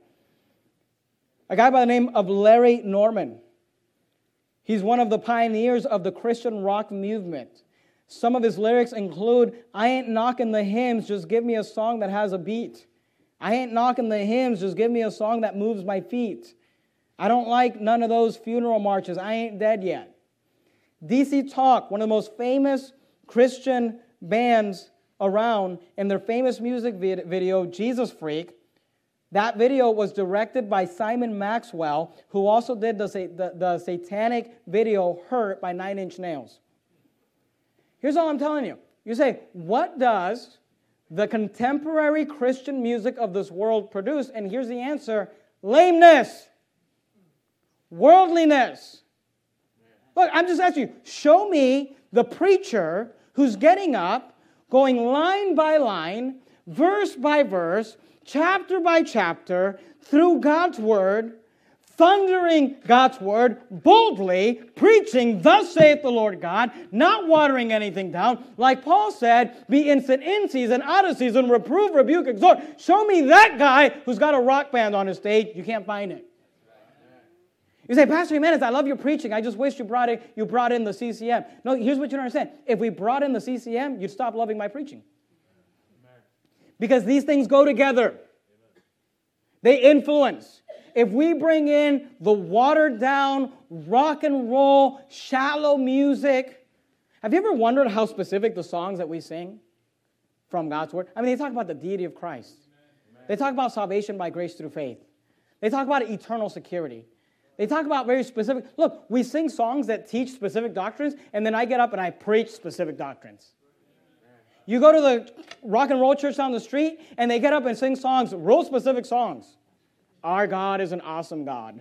A guy by the name of Larry Norman. He's one of the pioneers of the Christian rock movement. Some of his lyrics include, I ain't knocking the hymns, just give me a song that has a beat. I ain't knocking the hymns, just give me a song that moves my feet. I don't like none of those funeral marches. I ain't dead yet. D C Talk, one of the most famous Christian bands around, in their famous music video, Jesus Freak, that video was directed by Simon Maxwell, who also did the, the, the satanic video Hurt by Nine Inch Nails. Here's all I'm telling you. You say, what does the contemporary Christian music of this world produce? And here's the answer, lameness. Worldliness. Look, I'm just asking you, show me the preacher who's getting up, going line by line, verse by verse, chapter by chapter, through God's Word, thundering God's word, boldly preaching, thus saith the Lord God, not watering anything down. Like Paul said, be instant in season, out of season, reprove, rebuke, exhort. Show me that guy who's got a rock band on his stage. You can't find it. You say, Pastor Jimenez, I love your preaching. I just wish you brought it, you brought in the C C M. No, here's what you don't understand. If we brought in the C C M, you'd stop loving my preaching. Because these things go together. They influence. If we bring in the watered down, rock and roll, shallow music, have you ever wondered how specific the songs that we sing from God's word? I mean, they talk about the deity of Christ. They talk about salvation by grace through faith. They talk about eternal security. They talk about very specific. Look, we sing songs that teach specific doctrines, and then I get up and I preach specific doctrines. You go to the rock and roll church down the street, and they get up and sing songs, real specific songs. Our God is an awesome God.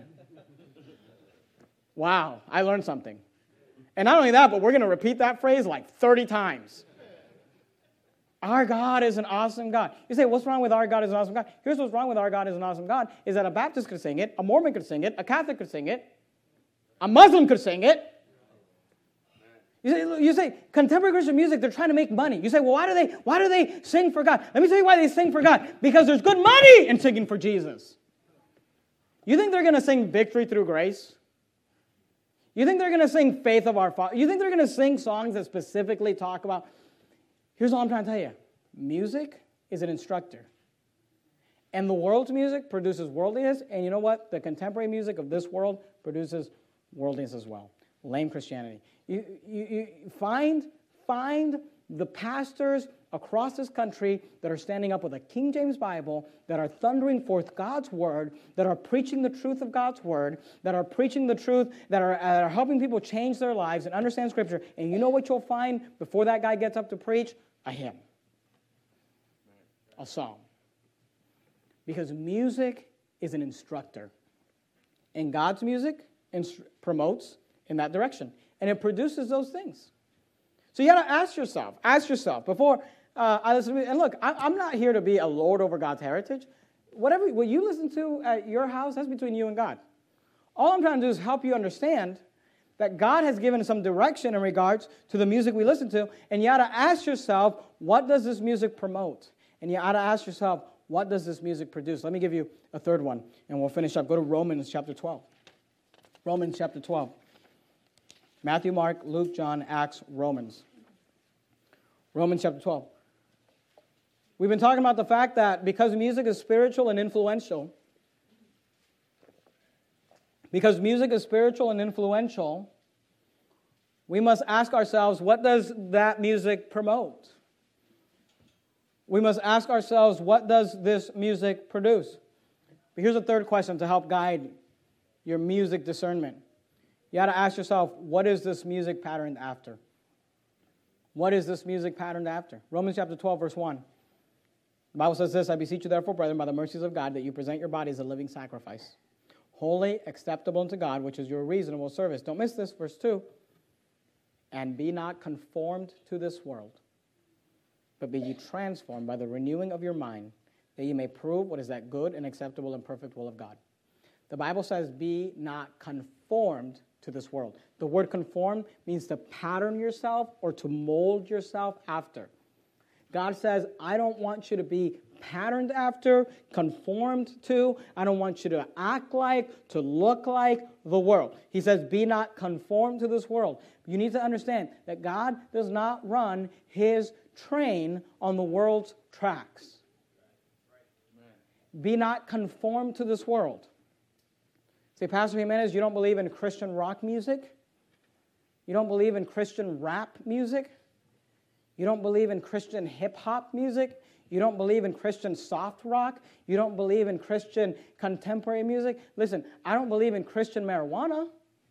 Wow, I learned something. And not only that, but we're going to repeat that phrase like thirty times. Our God is an awesome God. You say, what's wrong with our God is an awesome God? Here's what's wrong with our God is an awesome God, is that a Baptist could sing it, a Mormon could sing it, a Catholic could sing it, a Muslim could sing it. You say, you say, contemporary Christian music, they're trying to make money. You say, well, why do they, why do they sing for God? Let me tell you why they sing for God. Because there's good money in singing for Jesus. You think they're going to sing victory through grace? You think they're going to sing faith of our Father? You think they're going to sing songs that specifically talk about... Here's all I'm trying to tell you. Music is an instructor. And the world's music produces worldliness. And you know what? The contemporary music of this world produces worldliness as well. Lame Christianity. You, you, you find, find the pastors across this country that are standing up with a King James Bible, that are thundering forth God's word, that are preaching the truth of God's word, that are preaching the truth, that are, uh, are helping people change their lives and understand Scripture. And you know what you'll find before that guy gets up to preach? A hymn. A song. Because music is an instructor. And God's music inst- promotes in that direction. And it produces those things. So you got to ask yourself, ask yourself, before uh, I listen to, and look, I, I'm not here to be a lord over God's heritage. Whatever, what you listen to at your house, that's between you and God. All I'm trying to do is help you understand that God has given some direction in regards to the music we listen to, and you got to ask yourself, what does this music promote? And you got to ask yourself, what does this music produce? Let me give you a third one, and we'll finish up. Go to Romans chapter twelve. Romans chapter twelve. Matthew, Mark, Luke, John, Acts, Romans. Romans chapter twelve. We've been talking about the fact that because music is spiritual and influential, because music is spiritual and influential, we must ask ourselves, what does that music promote? We must ask ourselves, what does this music produce? But here's a third question to help guide your music discernment. You got to ask yourself, what is this music patterned after? What is this music patterned after? Romans chapter twelve, verse one. The Bible says this, I beseech you therefore, brethren, by the mercies of God, that you present your bodies a living sacrifice, holy, acceptable unto God, which is your reasonable service. Don't miss this, verse two. And be not conformed to this world, but be ye transformed by the renewing of your mind, that ye may prove what is that good and acceptable and perfect will of God. The Bible says, be not conformed to this world. The word conform means to pattern yourself or to mold yourself after. God says, I don't want you to be patterned after, conformed to. I don't want you to act like, to look like the world. He says, be not conformed to this world. You need to understand that God does not run his train on the world's tracks. Be not conformed to this world. Say, Pastor Jimenez, you don't believe in Christian rock music? You don't believe in Christian rap music? You don't believe in Christian hip-hop music? You don't believe in Christian soft rock? You don't believe in Christian contemporary music? Listen, I don't believe in Christian marijuana.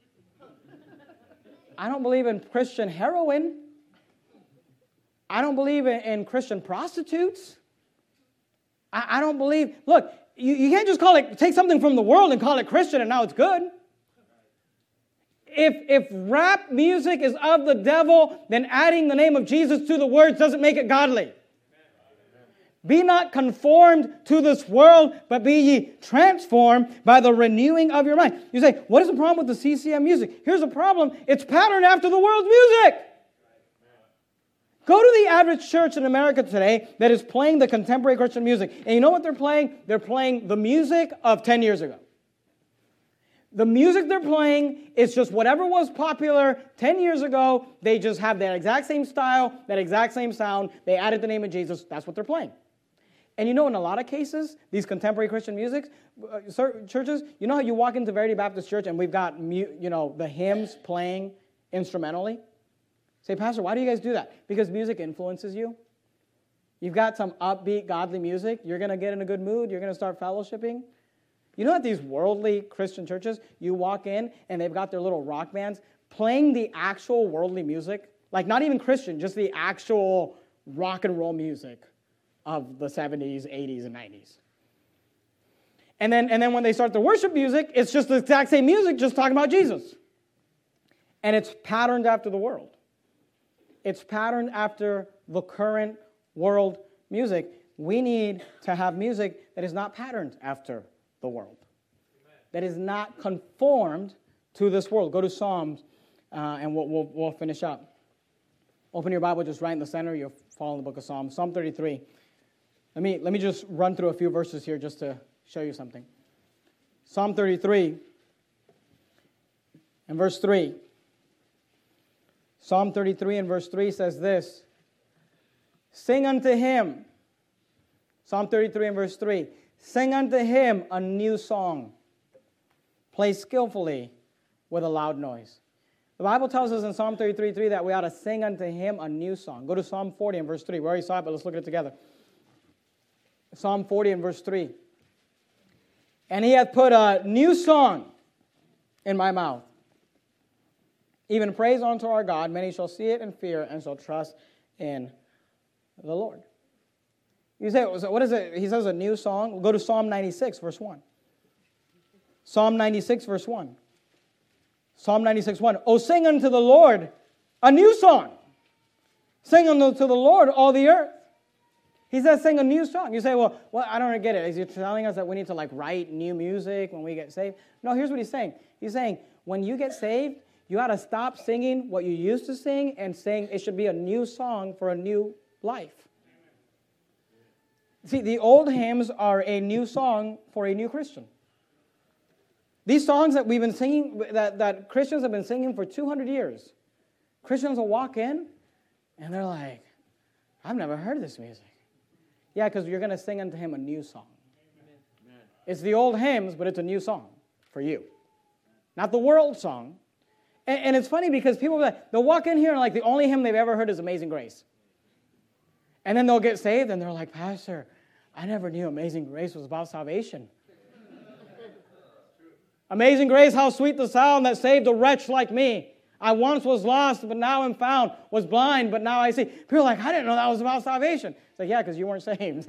I don't believe in Christian heroin. I don't believe in, in Christian prostitutes. I, I don't believe... Look, you, you can't just call it... Take something from the world and call it Christian and now it's good. If, if rap music is of the devil, then adding the name of Jesus to the words doesn't make it godly. Be not conformed to this world, but be ye transformed by the renewing of your mind. You say, what is the problem with the C C M music? Here's the problem. It's patterned after the world's music. Go to the average church in America today that is playing the contemporary Christian music. And you know what they're playing? They're playing the music of ten years ago. The music they're playing is just whatever was popular ten years ago. They just have that exact same style, that exact same sound. They added the name of Jesus. That's what they're playing. And you know, in a lot of cases, these contemporary Christian music uh, churches, you know how you walk into Verity Baptist Church and we've got, you know, the hymns playing instrumentally? Say, Pastor, why do you guys do that? Because music influences you. You've got some upbeat, godly music. You're going to get in a good mood. You're going to start fellowshipping. You know at these worldly Christian churches, you walk in and they've got their little rock bands playing the actual worldly music. Like not even Christian, just the actual rock and roll music of the seventies, eighties, and nineties. And then, and then when they start the worship music, it's just the exact same music, just talking about Jesus. And it's patterned after the world. It's patterned after the current world music. We need to have music that is not patterned after the world. Amen. That is not conformed to this world. Go to Psalms, uh, and we'll, we'll, we'll finish up. Open your Bible just right in the center. You'll follow the book of Psalms. Psalm thirty-three. Let me, let me just run through a few verses here just to show you something. Psalm thirty-three and verse three. Psalm thirty-three and verse three says this. Sing unto him. Psalm thirty-three and verse three. Sing unto him a new song. Play skillfully with a loud noise. The Bible tells us in Psalm thirty-three three that we ought to sing unto him a new song. Go to Psalm forty and verse three. We already saw it, but let's look at it together. Psalm forty and verse three. And he hath put a new song in my mouth. Even praise unto our God. Many shall see it and fear and shall trust in the Lord. You say, what is it? He says a new song. We'll go to Psalm ninety-six, verse one. Psalm ninety-six, verse one. Psalm ninety-six, one. Oh, sing unto the Lord a new song. Sing unto the Lord all the earth. He says sing a new song. You say, well, well, I don't get it. Is he telling us that we need to like write new music when we get saved? No, here's what he's saying. He's saying when you get saved, you got to stop singing what you used to sing and saying it should be a new song for a new life. See, the old hymns are a new song for a new Christian. These songs that we've been singing, that, that Christians have been singing for two hundred years, Christians will walk in and they're like, I've never heard this music. Yeah, because you're going to sing unto him a new song. Amen. It's the old hymns, but it's a new song for you. Not the world song. And, and it's funny because people, like, they'll walk in here and like the only hymn they've ever heard is Amazing Grace. And then they'll get saved and they're like, Pastor, I never knew Amazing Grace was about salvation. Amazing Grace, how sweet the sound that saved a wretch like me. I once was lost, but now am found, was blind, but now I see. People are like, I didn't know that was about salvation. It's like, yeah, because you weren't saved.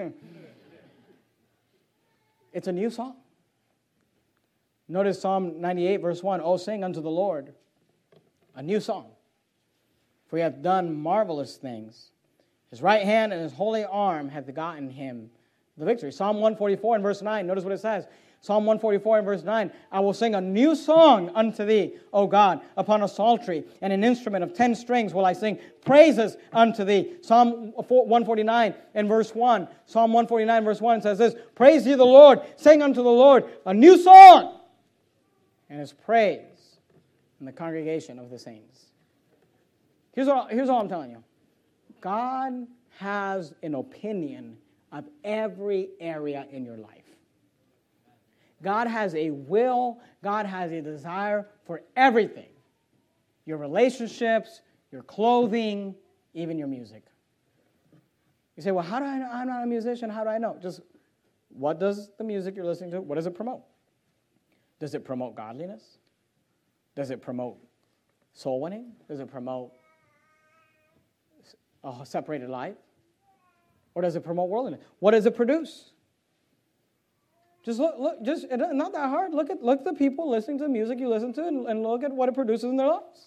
It's a new song. Notice Psalm ninety-eight, verse one. Oh, sing unto the Lord a new song, for he hath done marvelous things. His right hand and his holy arm hath gotten him the victory. Psalm one forty-four and verse nine. Notice what it says. Psalm one forty-four and verse nine, I will sing a new song unto thee, O God, upon a psaltery, and an instrument of ten strings will I sing praises unto thee. Psalm one forty-nine and verse one, Psalm one forty-nine verse one says this, praise ye the Lord, sing unto the Lord a new song, and his praise in the congregation of the saints. Here's all, here's all I'm telling you. God has an opinion of every area in your life. God has a will, God has a desire for everything. Your relationships, your clothing, even your music. You say, well, how do I know? I'm not a musician. How do I know? Just, what does the music you're listening to, what does it promote? Does it promote godliness? Does it promote soul winning? Does it promote a separated life? Or does it promote worldliness? What does it produce? Just look, look, just not that hard. Look at look at the people listening to the music you listen to and, and look at what it produces in their lives.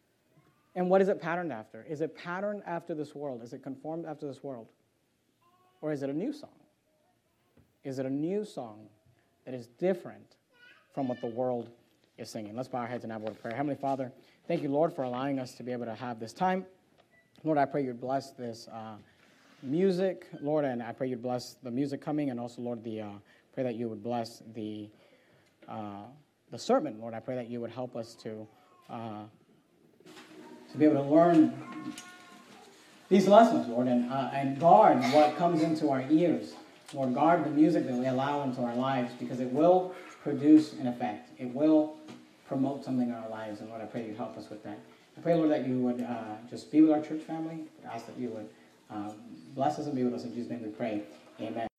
And what is it patterned after? Is it patterned after this world? Is it conformed after this world? Or is it a new song? Is it a new song that is different from what the world is singing? Let's bow our heads and have a word of prayer. Heavenly Father, thank you, Lord, for allowing us to be able to have this time. Lord, I pray you'd bless this uh, music, Lord, and I pray you'd bless the music coming, and also, Lord, the uh, pray that you would bless the uh, the sermon, Lord. I pray that you would help us to uh, to be able to learn these lessons, Lord, and uh, and guard what comes into our ears. Lord, guard the music that we allow into our lives, because it will produce an effect. It will promote something in our lives, and Lord, I pray you'd help us with that. I pray, Lord, that you would uh, just be with our church family. I ask that you would uh, bless us and be with us. In Jesus' name we pray. Amen.